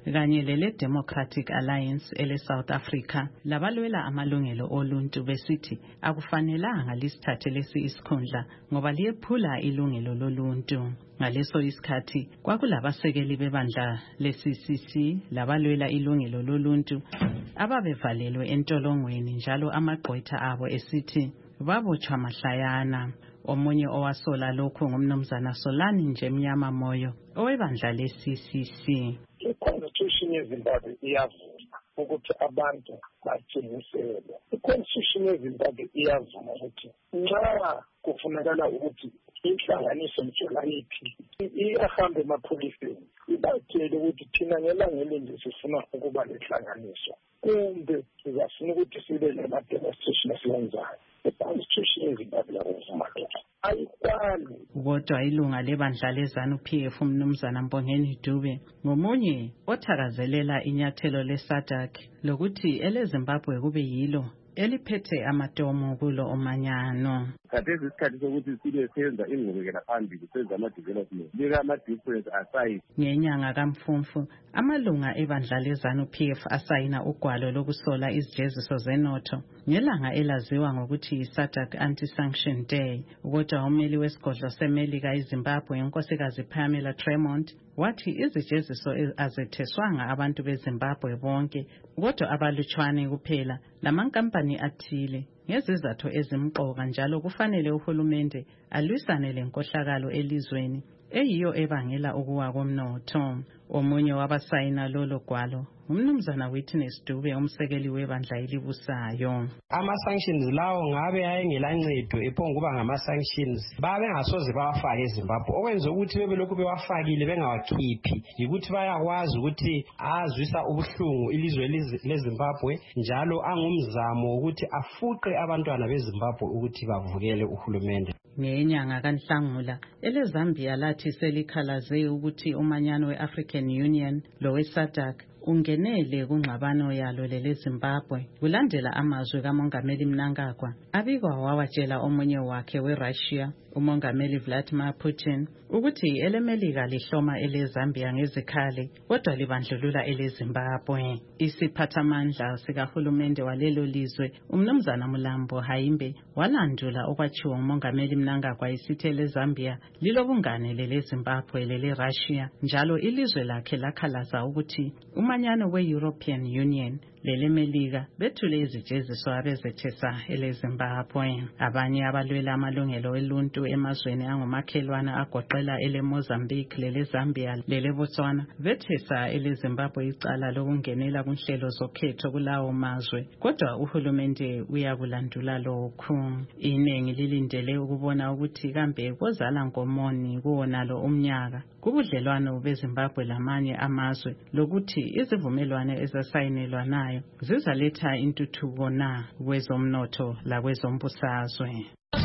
kanye lele Democratic Alliance ele South Africa labalwela amalungelo oluntu besithi akufanelanga lisithathe lesi isikhundla ngoba liyephula ilungelo loluntu. Ngaleso isikhathi kwakulabasekeli bebandla le-CCC labalwela ilungelo loluntu ababevalelwe entolongweni njalo amagqwetha abo esithi babotshwa mahlayana. Omunye owasola lokhu ngumnumzana Solani nje Mnyama Moyo owebandla le-CCC. I-Constitution yeZimbabwe iyavuma ukuthi abantu batshengiselwe. I-Constitution yeZimbabwe iyavuma ukuthi nxa kufunakala ukuthi inhlanganiso njengaliphi iyahambe emapholiseni ibatshele ukuthi thina ngelanga elinje sifuna ukuba lenhlanganiso kumbe sizafuna ukuthi sibe lama-demonstration esiwenzayo. I-Constitution yeZimbabwe iyavuma lokho. Ayikwani. Kodwa ilunga lebandla leZANU-PF umnumzana Mbongeni Dube ngomunye othakazelela inyathelo le-SADC lokuthi eleZimbabwe kube yilo eliphethe amatomo kulo omanyano. Khathesi isikhathi sokuthi sibe senza ingqubekela phambili senza ama-development beka ama-difference aside. Ngenyanga kaMfumfu amalunga ebandla leZANU-PF asayina ugwalo lokusola izijeziso zenotho ngelanga elaziwa ngokuthi yi-SADC Anti-Sanction Day. Kodwa umeli wesigodlo seMelika eZimbabwe inkosikazi Pamela Tremont wathi izijeziso azetheswanga abantu beZimbabwe bonke kodwa abalutshwane kuphela lamankampani athile ngezizathu ezimqoka njalo kufanele uhulumende alwisane lenkohlakalo elizweni eyiyo ebangela ukuwa komnotho. Omunye wabasayina lolo gwalo umnumzana Witness Dube umsekeli webandla elibusayo. Ama-sanctions lawo ngabe ayengelancedo ephonguba ngama-sanctions babengasoze bawafake eZimbabwe okwenza ukuthi bebelokhu bewafakile bengawakhiphi yikuthi bayakwazi ukuthi azwisa ubuhlungu ilizwe leZimbabwe njalo angumzamo ukuthi afuqe abantwana beZimbabwe ukuthi bavukele uhulumende. Ngenyanga kaNhlangula eleZambia lathi selikhalaze ukuthi umanyano we-African Union lowe-SADC ungenele kungxabano yalo leleZimbabwe kulandela amazwi kaMongameli Mnangagwa abikwa wawatshela omunye wakhe weRussia uMongameli Vladimir Putin ukuthi eleMelika lihloma eleZambia ngezikhali kodwa libandlulula eleZimbabwe. Isiphathamandla sikahulumende walelo lizwe umnumzana Mulambo Haimbe walandula okwatshiwo uMongameli Mnangagwa isithi eleZambia lilobungane leleZimbabwe leleRussia njalo ilizwe lakhe lakhalaza ukuthi umanyano we-European Union leleMelika bethule izijeziso abezethesa eleZimbabwe. Abanye abalwela amalungelo oluntu emazweni angumakhelwana agoqela eleMozambique leleZambia leleBotswana bethesa eleZimbabwe icala lokungenela kunhlelo zokhetho kulawo mazwe kodwa uhulumende uyakulandula lokhu. Iningi lilindele ukubona ukuthi kambe kozala ngomoni kuwonalo umnyaka kubudlelwano beZimbabwe lamanye amazwe lokuthi izivumelwano ezasayinelwa nayo zizaletha intuthuko na kwezomnotho lakwezombusazwe.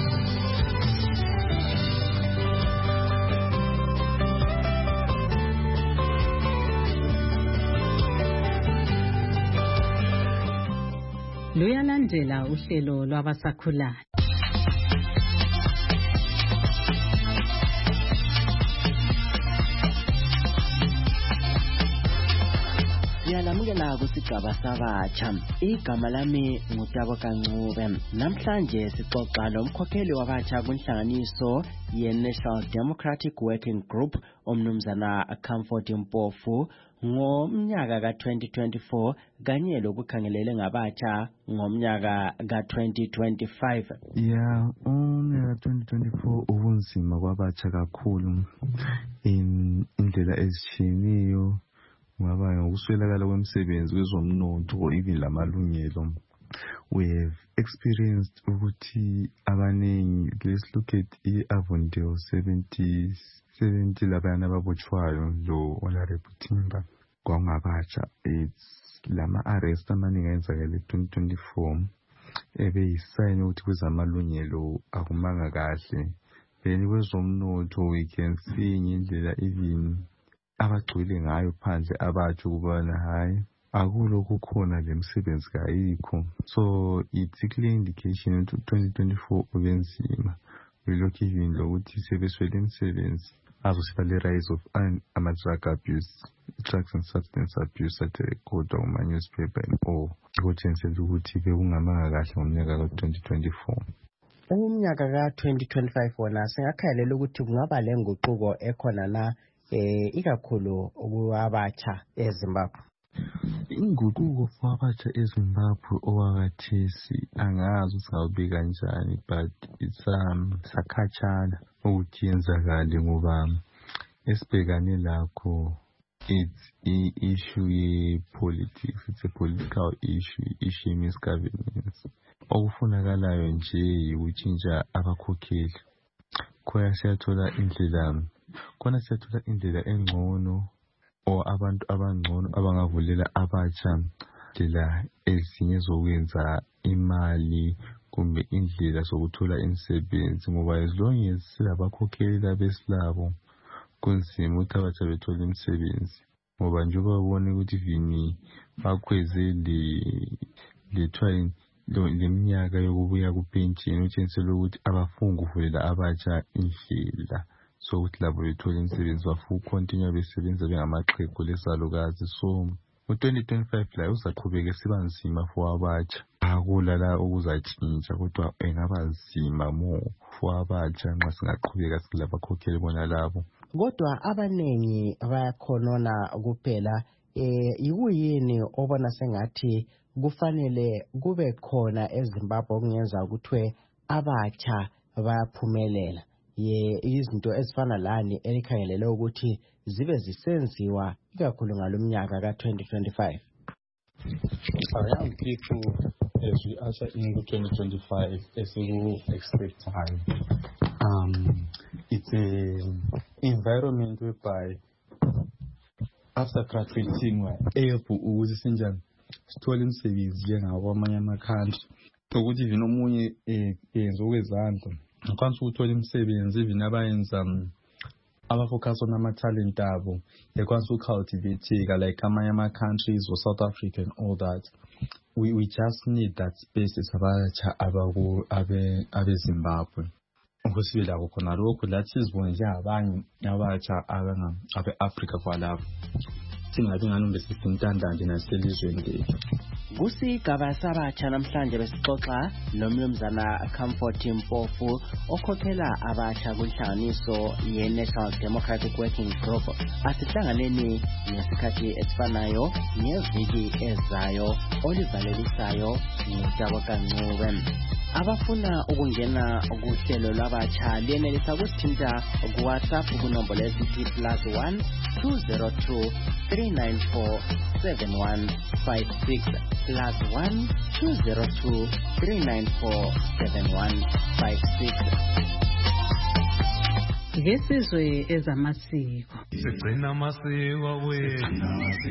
Luyalandela uhlelo lwabasakhulayo. Siyalamukela kusigaba sabatsha. Igama lami nguTabo Kancube. Namhlanje sixoxa lomkhokheli wabatsha kunhlanganiso ye-National Democratic Working Group umnumzana Comfort Mpofu ngomnyaka ka-2024 kanye lokukhangelele ngabatsha ngomnyaka ka-2025. Umnyaka 2024 ubunzima kwabatsha kakhulu indlela ezitshiyeneyo ngaba ngokuswelakala kwemisebenzi kwezomnotho even lamalungelo. We have experienced ukuthi abanengi, let's look at i-Avondale 70 labana ababotshwayo lo olareputimba kwangabatsha. It's lama arrest amaningi ayenzakele 2024 ebeyisayini ukuthi kwezamalungelo akumanga kahle. Then kwezomnotho we can see indlela even abagcwele ngayo phandle abatsho ukubana hayi akulokhu khona lemisebenzi kayikho. So it's a clear indication ukuthi 2024 ubenzima. We look even lokuthi sebeswele imisebenzi azosiba le-rise of ama-drug abuse, drugs and substance abuse aterekodwa kuma-newspaper and all, kutshengisela ukuthi bekungamanga kahle ngomnyaka ka-2024. Umnyaka ka-2025 wona singakhayelela ukuthi kungaba le nguquko ekhona na ikakhulu kwabatsha eZimbabwe. Inguquko kwabatsha eZimbabwe owakathesi angazi uzawube kanjani, but it's sakhatshana ukuthi yenzakale ngoba esibhekane lakho it's i-issue ye-politics, it's a political issue ye-misgovernance. Okufunakalayo nje ukutshintsha abakhokheli. Khona siyathola indlela engcono o abantu abangcono abangavulela abatsha indlela ezinye zokwenza imali kumbe indlela zokuthola imisebenzi, ngoba as long as silabakhokheli abesilabo kunzima ukuthi abatsha bethole imisebenzi, ngoba njengoba babone ukuthi vini bakhweze le minyaka yokubuya kupentsheni, utshengisela ukuthi abafuni ukuvulela abatsha indlela sokuthi labo bethole imisebenzi, bafuna ukontinua besebenza bengamaxhegu lesalukazi. So u-2025 layo uzaqhubeka siba nzima for abatsha. Akulala okuzatshintsha kodwa engaba nzima more for abatsha nxa singaqhubeka silabakhokheli bona labo. Kodwa abanengi bayakhonona kuphela. Yikuyini obona sengathi kufanele kube khona eZimbabwe okungenza ukuthi abatsha bayaphumelela? Izinto ezifana lani elikhangelele ukuthi zibe zisenziwa ikakhulu ngalomnyaka ka-2025. Young people, as we usher into 2025, as we expect time, it's an environment whereby after graduating able ukuthi senjani sithole imisebenzi njengakwamanye ama-country, ukuthi even omunye yenza okwezandla ngaphansi ukuthola imisebenzi, even abayenza abafocus on ama-talent abo ekwanisa ucultivateka like amanye ama-countries or South Africa and all that. We just need that space abatsha abeZimbabwe ukuthi sibe lakho khona lokho lathi sizibone njengabanye abatsha abe-Afrika kwalapho, singabi ngani besisintanda nje naselizweni lethu. Kusigaba sabatsha namhlanje besixoxa nomnumzana Comfort Mpofu okhokhela abatsha kunhlanganiso ye-National Democratic Working Group. Asihlanganeni ngesikhathi esifanayo ngeviki ezayo olivalelisayo ngutabo kancube. Abafuna ukungena kuhlelo lwabatsha liyenelisa ukusithinta kuWhatsApp kunombolo esithi +1 202 394 7156 +1 202 394 7156. Ngesizwe ezamasiko sigcina amasiko wethu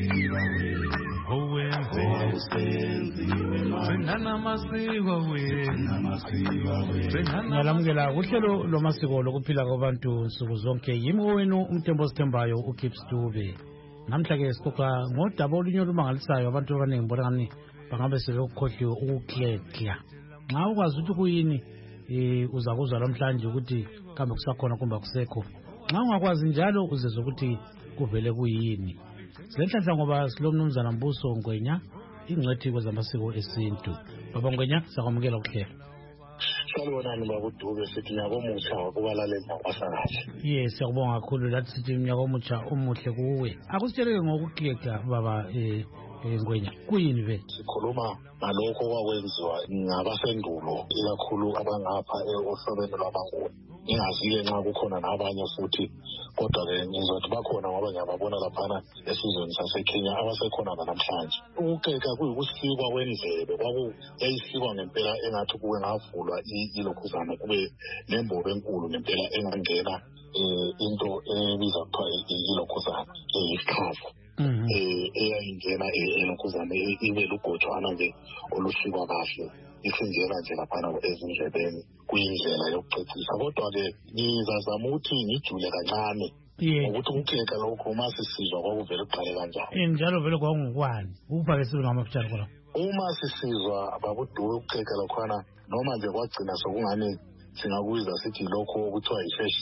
owenze sigcina amasiko wethu. Ngalamukela uhlelo lwamasiko lokuphila kwabantu nsuku zonke. Yimi owenu umthembo sithembayo uKips Dube. Namhla-ke sixoxa ngodaba olunye olumangalisayo. Abantu abaningi bona ngani bangabe sebekukhohliwe ukuklekla. Nxa ukwazi ukuthi kuyini uza kuzwa namhlanje ukuthi kambe kusakhona kumbe akusekho. Nxa ungakwazi njalo uzezwe ukuthi kuvele kuyini. Silenhlanhla ngoba silomnumzana Mbuso Ngwenya, ingcwethi kwezamasiko esintu. Baba Ngwenya, siyakwamukela kuhlelo. Salibonani bakudube sithi nyaka omutsha wakubalaleli nabasakazi. Yes, siyabonga kakhulu lathi sithi nyaka omutsha omuhle kuwe. Akusitsheleke ngokuklekla baba Ngwenya, kuyini vele? Sikhuluma ngalokho kwakwenziwa ngabasendulo ikakhulu abangapha ohlobeni lwabanguni. Ingazi-ke nxa kukhona nabanye futhi, kodwa-ke ngizothi bakhona ngoba ngiyababona laphana esizweni saseKenya abasekhona namhlanje. Ukukleka kuyikusikwa kwendlebe, yayisikwa ngempela engathi kuwe ngavulwa ilokhuzana kube nembobo enkulu ngempela engangena into ebizwa kuthiwa ilokhuzana isikhafu. Eyayingena elokhuzana ibe lugotshwana nje olusikwa kahle isingena nje laphana ezindlebeni, kuyindlela yokucecisa. Kodwa-ke ngizazama ukuthi ngijule kancane ukuthi ukukleka lokho uma sisizwa kwakuvele kuqale kanjani. Njalo vele kwakungokwani? Ukubhake sibe ngamafutshane khona. Uma sisizwa babuduwe ukukleka lokhwana noma nje kwagcina sokungani singakubiza sithi lokho okuthiwa yifashion.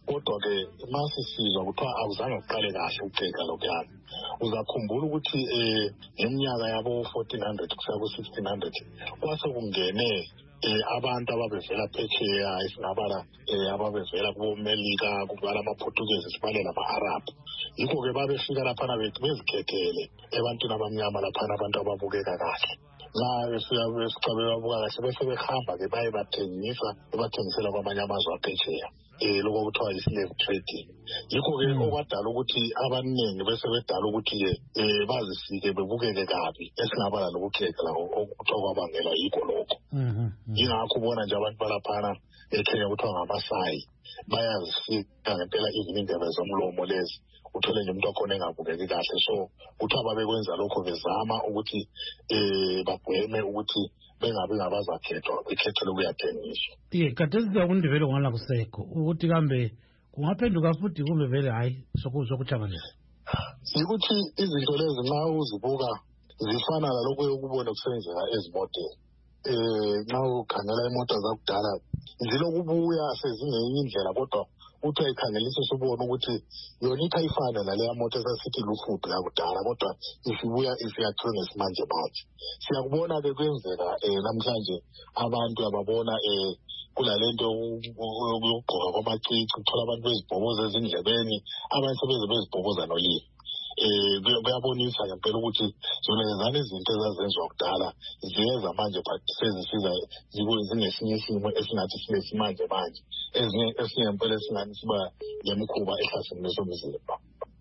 kodwa-ke masisizwa kuthiwa akuzange kuqale kahle ukugxeka lokuyana. Uzakhumbula ukuthi ngeminyaka yabo-1400 kusiya ku-1600 kwase kungene abantu ababevela phesheya esingabala ababevela kubomelika kubala amaPortuguese sibale nama-Arab. Yikho-ke babefika laphana bezikhethele ebantwini abamnyama laphana abantu ababukeka kahle. Nxa bebabuka kahle bese behamba-ke baye bathengisela kwamanye amazwe aphesheya. Lokho kuthiwa yi-slave trading. Yikho-ke okwadala ukuthi abaningi bese bedala ukuthi-ke bazifike bebukeke kabi esingabala lokukhekela okuthiwa kwabangela yikho lokho. Yingakho ubona nje abantu balaphana eKenya kuthiwa ngamaSayi bayazifika ngempela even indebe zomlomo lezi uthole nje umuntu wakhona engabukeki kahle. So kuthiwa babekwenza lokho bezama ukuthi bagweme ukuthi bengabi ngabazakhethwa bekhethele ukuyathengiswa. Kade sizakundivele ngala kusekho ukuthi kambe kungaphenduka futhi kumbe vele hayi sokuchabanisa. Yikuthi izinto lezi nxa uzibuka zifana lalokho ukubona kusenzeka ezimoteni. Nxa ukhangela imoto zakudala zilokubuya sezingenye indlela kodwa uthi ayikhangelise subona ukuthi yona ithi ayifana naleya moto esasithi lufudu yakudala kodwa isibuya isiyakhiwe ngesimanje manje. Siyakubona-ke kwenzeka namhlanje abantu ababona kulalento yokugqoka kwamacici uthola abantu bezibhoboza ezindlebeni abanye sebeze bezibhoboza nolimi. Kuyabonisa ngempela ukuthi zona lezana izinto ezazenziwa kudala ziyeza manje but sezisiza zingesinye isimo esingathi sinesimanje manje esinye ngempela esingani siba lemikhuba ehlasimile somzimba.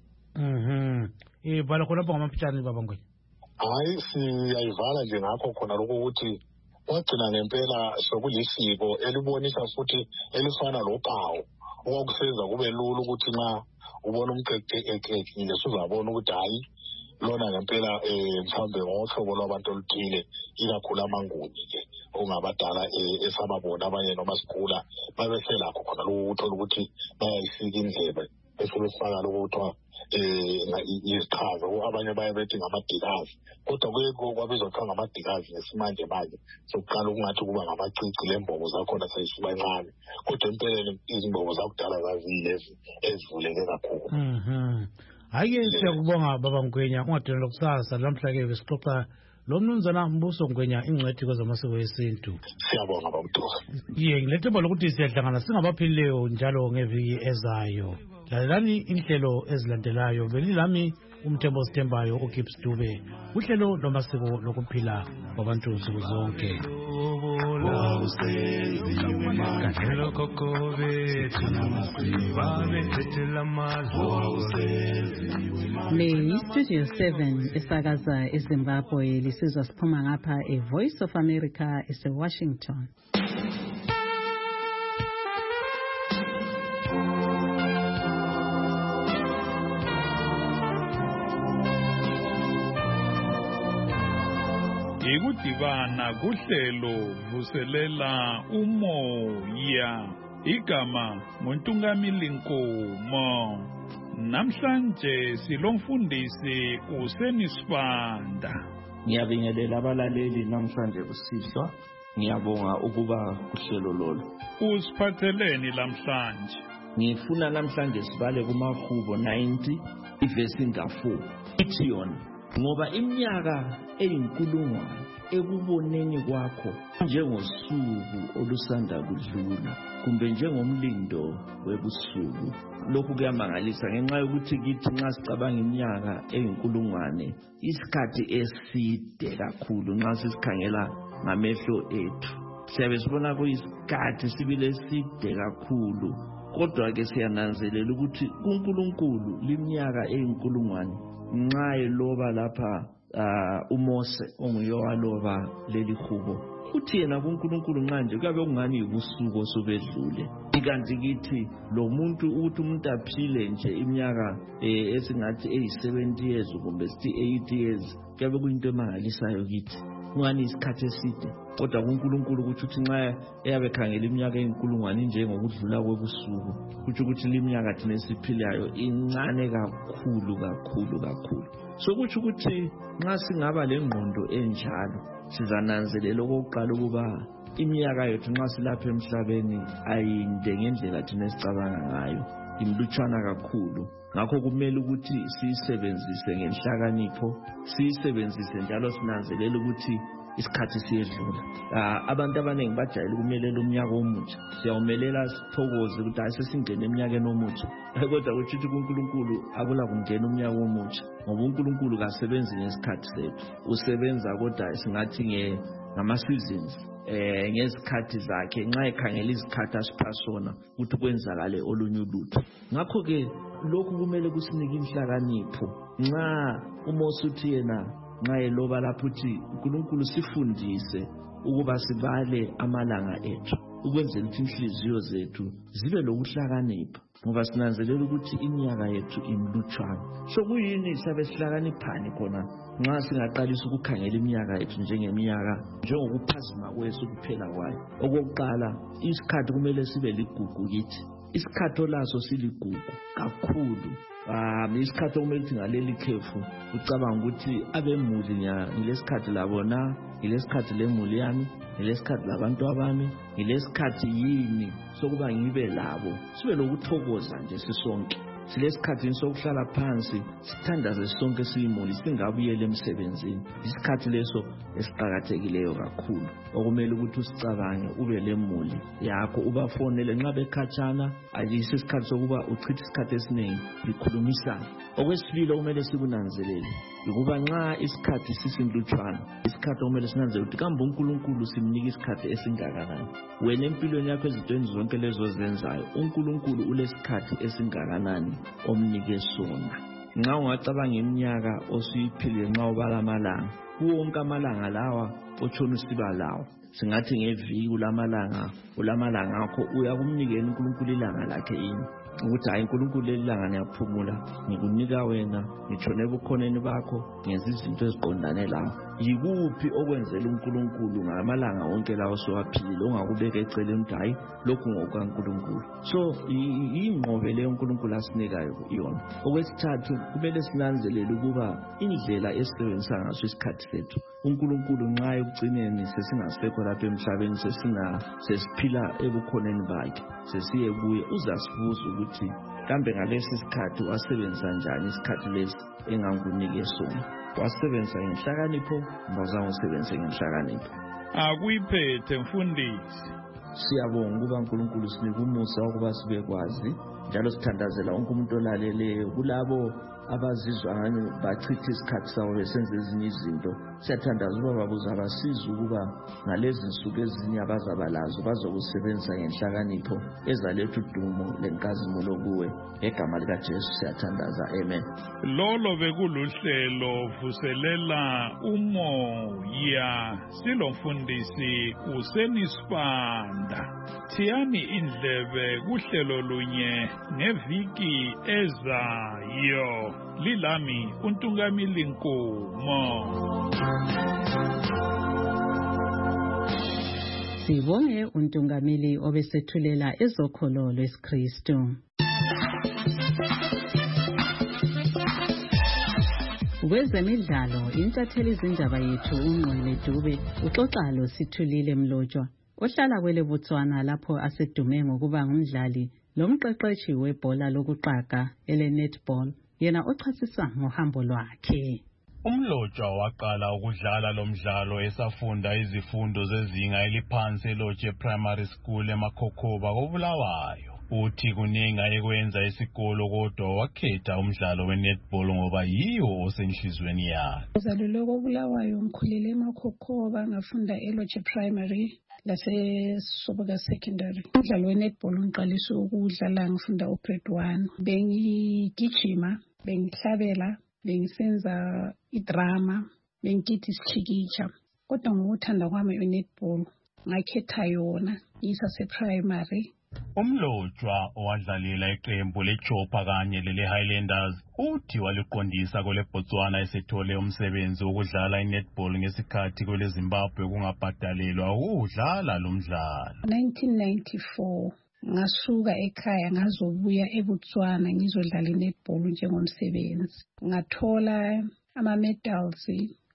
Vala khona lapho ngamapitshane baba Ngwenya. Hayi siyayivala nje ngakho khona lokho ukuthi kwagcina ngempela sokulisiko elibonisa futhi elifana lophawu okwakusenza kube lula ukuthi nxa ubona umuntu ekekile uzabona ukuthi hayi lona ngempela mhlawumbe ngohlobo lwabantu oluthile ikakhulu amanguni-ke ongabadala esababona abanye noma sikhula babeselakho khona lokho uthola ukuthi bayayisika indlebe esebefaka lokho kuthiwa isichazo abanye baye bethi ngamadikazi kodwa kuye kwabizwa kuthiwa ngamadikazi ngesimanje manje sokuqala ukungathi kuba ngamacici lembobo zakhona seyisibancane kodwa empeleni izimbobo zakudala zaziyilezi ezivuleke kakhulu. Hhayi-ke siyakubonga baba Ngwenya ungadinela kusasa namhla-ke besixoxa lo mnumzana Mbuso Ngwenya ingcwethi kwezamasiko esintu. Siyabonga babudala. Ngilethemba lokuthi siyahlangana singabaphilileyo njalo ngeviki ezayo. Lalelani inhlelo ezilandelayo belilami umthembo Sithembayo uGibbs Dube uhlelo lwamasiko lokuphila kwabantu nsuku zonke. Le Studio 7 esakaza eZimbabwe lisizwa siphuma ngapha Voice of America eseWashington. Ikudibana kuhlelo vuselela umoya igama nguNtungamili Nkomo. Namhlanje silomfundisi uSenisibanda. Ngiyabingelela abalaleli namhlanje kusihlwa. Ngiyabonga ukuba kuhlelo lolo. Usiphatheleni namhlanje? Ngifuna namhlanje sibale kumaHubo 90 ivesi nga4. Ithi yona ngoba iminyaka eyinkulungwane ekuboneni kwakho njengosuku olusanda kudlula kumbe njengomlindo webusuku. Lokhu kuyamangalisa ngenxa yokuthi kithi nxa sicabanga iminyaka eyinkulungwane isikhathi eside kakhulu nxa sisikhangela ngamehlo ethu siyabe sibona kuyisikhathi sibile eside kakhulu. Kodwa-ke siyananzelela ukuthi kuNkulunkulu liminyaka eyinkulungwane nxa eloba lapha uMose onguye waloba leli hubo uthi yena kuNkulunkulu nxa nje kuyabe kungani yibusuku osobedlule. Ikanti kithi lo muntu ukuthi umuntu aphile nje iminyaka esingathi 70 years kumbe sithi 80 years kuyabe kuyinto emangalisayo kithi kungani isikhathi eside. Kodwa kuNkulunkulu ukuthi nxa eyabe khangela iminyaka eyinkulungwane njengokudlula kwebusuku kuthi ukuthi liminyaka thina esiphilayo incane kakhulu kakhulu kakhulu. So kuthi ukuthi nxa singaba lengqondo enjalo sizananzelela okokuqala ukuba iminyaka yethu nxa silapha emhlabeni ayinde ngendlela thina esicabanga ngayo, imlutshwana kakhulu. Ngakho kumele ukuthi siyisebenzise ngenhlakanipho, siyisebenzise njalo sinanzelele ukuthi isikhathi siyedlula. Abantu abaningi bajayele ukumelela umnyaka omutsha. Siyawumelela sithokoze ukuthi asesingene eminyakeni omutsha. Kodwa ukuthi kuNkulunkulu akula kungena umnyaka omutsha. Ngoba uNkulunkulu kasebenzi ngesikhathi sethu. Usebenza kodwa singathi ngama-seasons. Ngezikhathi zakhe nxa ekhangela izikhathi asipha sona ukuthi kwenzakale olunye ulutho. Ngakho-ke lokhu kumele kusinike inhlakanipho. Nxa uMose uthi yena nxa eloba lapho uthi uNkulunkulu sifundise ukuba sibale amalanga ethu ukwenzela ukuthi inhliziyo zethu zibe lokuhlakanipha, ngoba sinanzelela ukuthi iminyaka yethu imlutshwana. So kuyini sabe sihlakaniphani khona nxa singaqalisa ukukhangela iminyaka yethu njengokuphazima kwesu kuphela kwayo. Okokuqala, isikhathi kumele sibe ligugu kithi. Isikhathi olaso siligugu kakhulu. Isikhathi okumele ukuthi ngaleli khefu ucabanga ukuthi abemuli ngilesikhathi labona, ngilesikhathi lemuli yami, ngilesikhathi labantu abami, ngilesikhathi yini sokuba ngibe labo. Sibe lokuthokoza nje sisonke. Silesikhathi sokuhlala phansi sithandaze sonke siyimuli singabuyele emsebenzini. Isikhathi leso esiqhakathekileyo kakhulu okumele ukuthi usicabange ube lemuli yakho, ubafonele nxa bekhatshana. Ayisi isikhathi sokuba uchithe isikhathi esiningi likhulumisana. Okwesibili okumele sikunanzelele ukuba nxa isikhathi sisinlutshwana, isikhathi okumele sinanzelele ukuthi kambe uNkulunkulu simnika isikhathi esingakanani. Wena empilweni yakho ezintweni zonke lezo zenzayo, uNkulunkulu ulesikhathi esingakanani omnike sona. Nxa ungacabanga iminyaka osuyiphile nxa ubala amalanga, wonke amalanga lawa otshona usiba lawo, singathi ngeviki ulamalanga akho uyakumnikela uNkulunkulu ilanga lakhe yini ukuthi hayi uNkulunkulu leli langa niyaphumula, ngikunika wena, ngitshone ebukhoneni bakho, ngenza izinto eziqondane lawo. Yikuphi okwenzela uNkulunkulu ngamalanga wonke lawo sowaphilile ongakubeka eceleni ukuthi hayi lokhu ngokukaNkulunkulu? So ingqobe leyo uNkulunkulu asinikayo yona. Okwesithathu, kumele sinanzelele ukuba indlela esisebenzisa ngaso isikhathi sethu, uNkulunkulu nxa ekugcineni sesingasekho lapha emhlabeni, sesiphila ebukhoneni bakhe, sesiye kuye, uzasibuza ukuthi kambe ngalesi sikhathi wasebenzisa njani isikhathi lesi engangunike sona? Wasebenzisa ngenhlakanipho noma uzangisebenzise ngenhlakanipho? Akuyiphethe mfundisi. Siyabonga ukuba uNkulunkulu sinika umusa ukuba sibekwazi njalo sithandazela wonke umuntu olaleleyo. Kulabo abazizwa ngani bachitha isikhathi sawo besenza ezinye izinto, siyathandaza ukuba babuza basiza ukuba ngalezi nsuku ezinye abazabalazo bazokusebenzisa ngenhlakanipho ezaletha udumo lenkazimulo kuwe. Ngegama likaJesu siyathandaza, amen. Lolo bekuluhlelo vuselela umoya, silomfundisi uSenisibanda. Thiyani indlebe kuhlelo lunye ngeviki ezayo. Lilami uNtungamili Nkomo. Sibonge uNtungamili obesethulela ezokholo lwesikristu. Kwezemidlalo, intatheli izindaba yethu uNgqwele Dube uxoxa loSithulile Mlotshwa ohlala kwele Botswana lapho asedume ngokuba ngumdlali lomqeqeshi webhola lokuqaga ele-netball, yena ochasisa ngohambo lwakhe. Umlotshwa waqala ukudlala lo mdlalo esafunda izifundo zezinga eliphansi eLotshe Primary School eMakhokhoba koBulawayo. Uthi kuningi ayekwenza esikolo kodwa wakhetha umdlalo we-netball ngoba yiwo osenhlizweni yakhe. Ngizalelwe koBulawayo, ngikhulele eMakhokhoba, ngafunda eLotshe Primary laseSoboka Secondary. Umdlalo we-netball ngiqalise ukuwudlala ngifunda ugrade 1. Bengigijima, bengihlabela, bengisenza idrama, bengigida isichikicha. Kodwa ngokuthanda kwami i-netball ngakhetha yona ngisase-primary. Umlotshwa owadlalela iqembu leChopper kanye lele-Highlanders uthi waliqondisa kwele Botswana esethole umsebenzi wokudlala i-netball ngesikhathi kwele Zimbabwe kungabhadalelwa ukudlala lo mdlalo. 1994 ngasuka ekhaya ngazobuya eBotswana ngizodlala i-netball njengomsebenzi. Ngathola ama-medals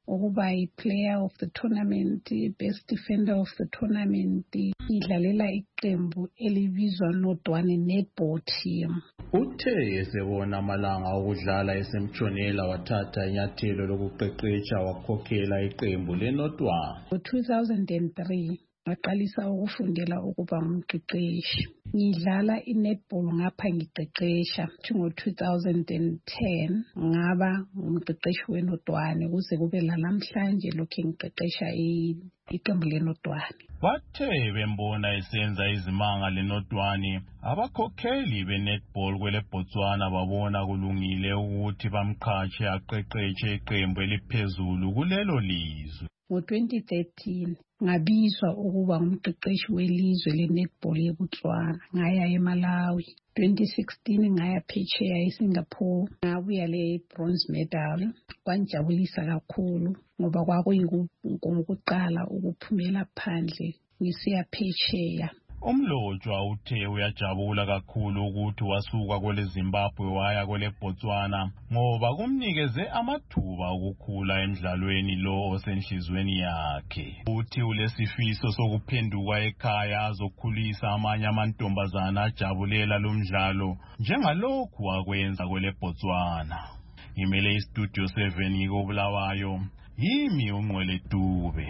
ukuba yi-player of the tournament, best defender of the tournament. Idlalela iqembu elibizwa Nodwane netball team. Uthe esebona amalanga okudlala esemtshonela wathatha inyathelo lokuqeqesha wakhokhela iqembu leNodwane. Ngo-2003 ngaqalisa ukufundela ukuba ngumqeqeshi. Ngidlala i-netball ngapha ngiqeqesha. Ngo-2010 ngaba ngumqeqeshi weNodwane kuze kube lalamhlanje lokhu ngiqeqesha iqembu leNodwane. Bathe bembona esenza izimanga leNodwane, abakhokheli be-netball kwele Botswana babona kulungile ukuthi bamqhatshe aqeqeshe iqembu eliphezulu kulelo lizwe. Ngo-2013 ngabizwa ukuba ngumqeqeshi welizwe le-netball yeBotswana. Ngaya eMalawi. 2016 ngaya phesheya eSingapore. Ngabuya le-bronze medal. Kwanjabulisa kakhulu ngoba kwakuyiqala ukuphumela phandle ngisiya phesheya. Umlotshwa uthe uyajabula kakhulu ukuthi wasuka kwele Zimbabwe waya kwele Botswana ngoba kumnikeze amathuba okukhula emidlalweni lo osenhlizweni yakhe. Uthi ulesifiso sokuphenduka ekhaya azokhulisa amanye amantombazana ajabulela lo mdlalo njengalokhu wakwenza kwele Botswana. Ngimele istudio 7 ngikobulawayo, yimi uNgcwele Dube.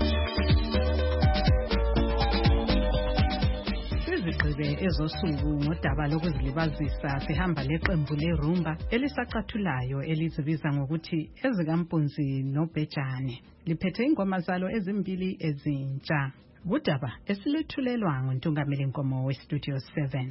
Izigqibe ezosuku ngodaba lokuzilibazisa sihamba leqembu lerumba elisaqathulayo elizibiza ngokuthi ezikampunzi noBhejane. Liphethe ingoma zalo ezimbili ezintsha. Kudaba esilethulelwa nguNtungameli Nkomo weStudio 7.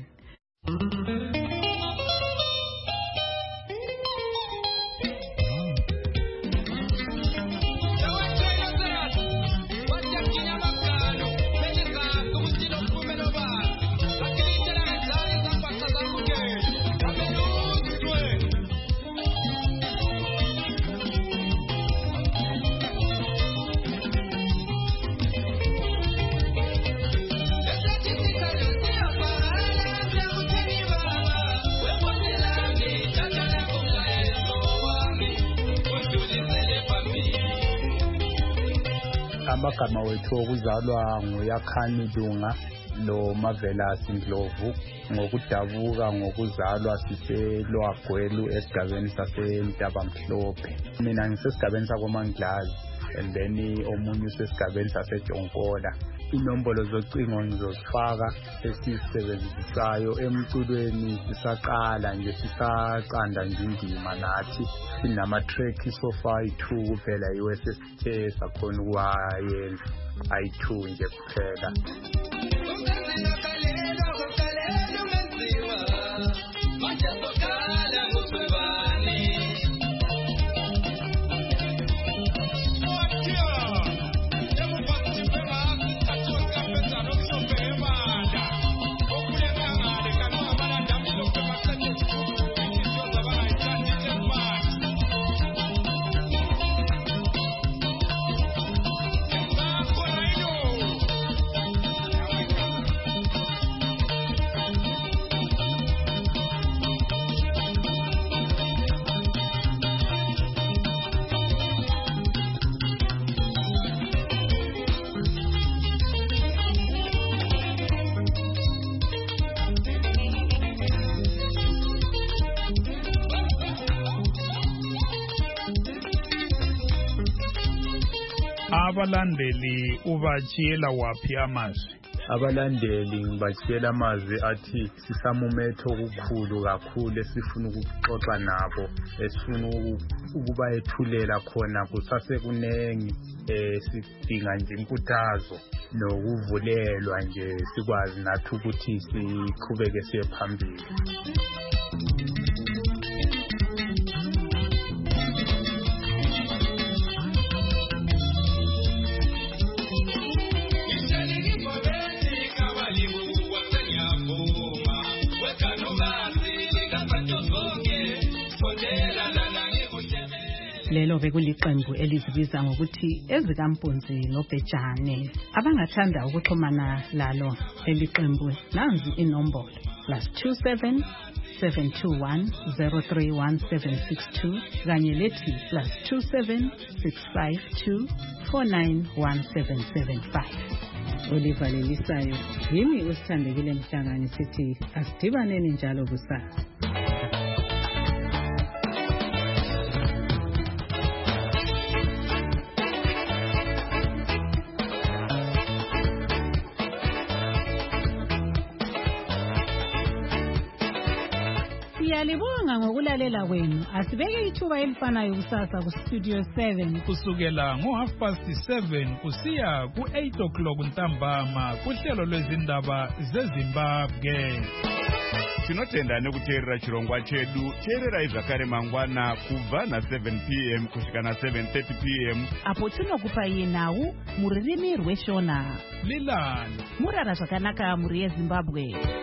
Amagama wethu okuzalwa nguYakhani Dunga lo Marvelous Ndlovu. Ngokudabuka ngokuzalwa siselwagwelu esigabeni saseNtabamhlophe. Mina ngisesigabeni sakoManglazi and then omunye usesigabeni saseJonkola. Inombolo zocingo ngizozifaka esisebenzisayo emculweni sisaqala nje sisaqanda nje indima nathi sinama track so far 2 kuphela iwesesithe sakhona ukwayenza ayi2 nje kuphela. Abalandeli ubachiyela waphi amazwi? Abalandeli ngibachiyela amazwi athi sisamumetho okukhulu kakhulu esifuna ukuxoxa nabo, esifuna ukuba ethulela khona kusasekunengi, sidinga nje inkuthazo nokuvulelwa nje sikwazi nathi ukuthi siqhubeke siye phambili. Lelo bekuliqembu elizibiza ngokuthi ezikampunzi noBhejane. Abangathanda ukuxhumana lalo eliqembu nanzi inombolo +27 721-031-762 kanye lethi +27 652 491775. Oliver Lelisayo, yimi usithandekile Mhlangani sithi asidibaneni njalo kusasa. Siyalibonga ngokulalela kwenu. Asibeke ithuba elifanayo kusasa ku Studio 7 kusukela ngo7:30 kusiya ku8 ntambama kuhlelo lwezindaba zeZimbabwe. Tinotenda nekuteerera chirongwa chedu. Teererai zvakare mangwana kubva na7 p.m. kusvika na7:30 p.m. apo tinokupa nawu muririmi rweshona. Lilani murara zvakanaka muri yeZimbabwe.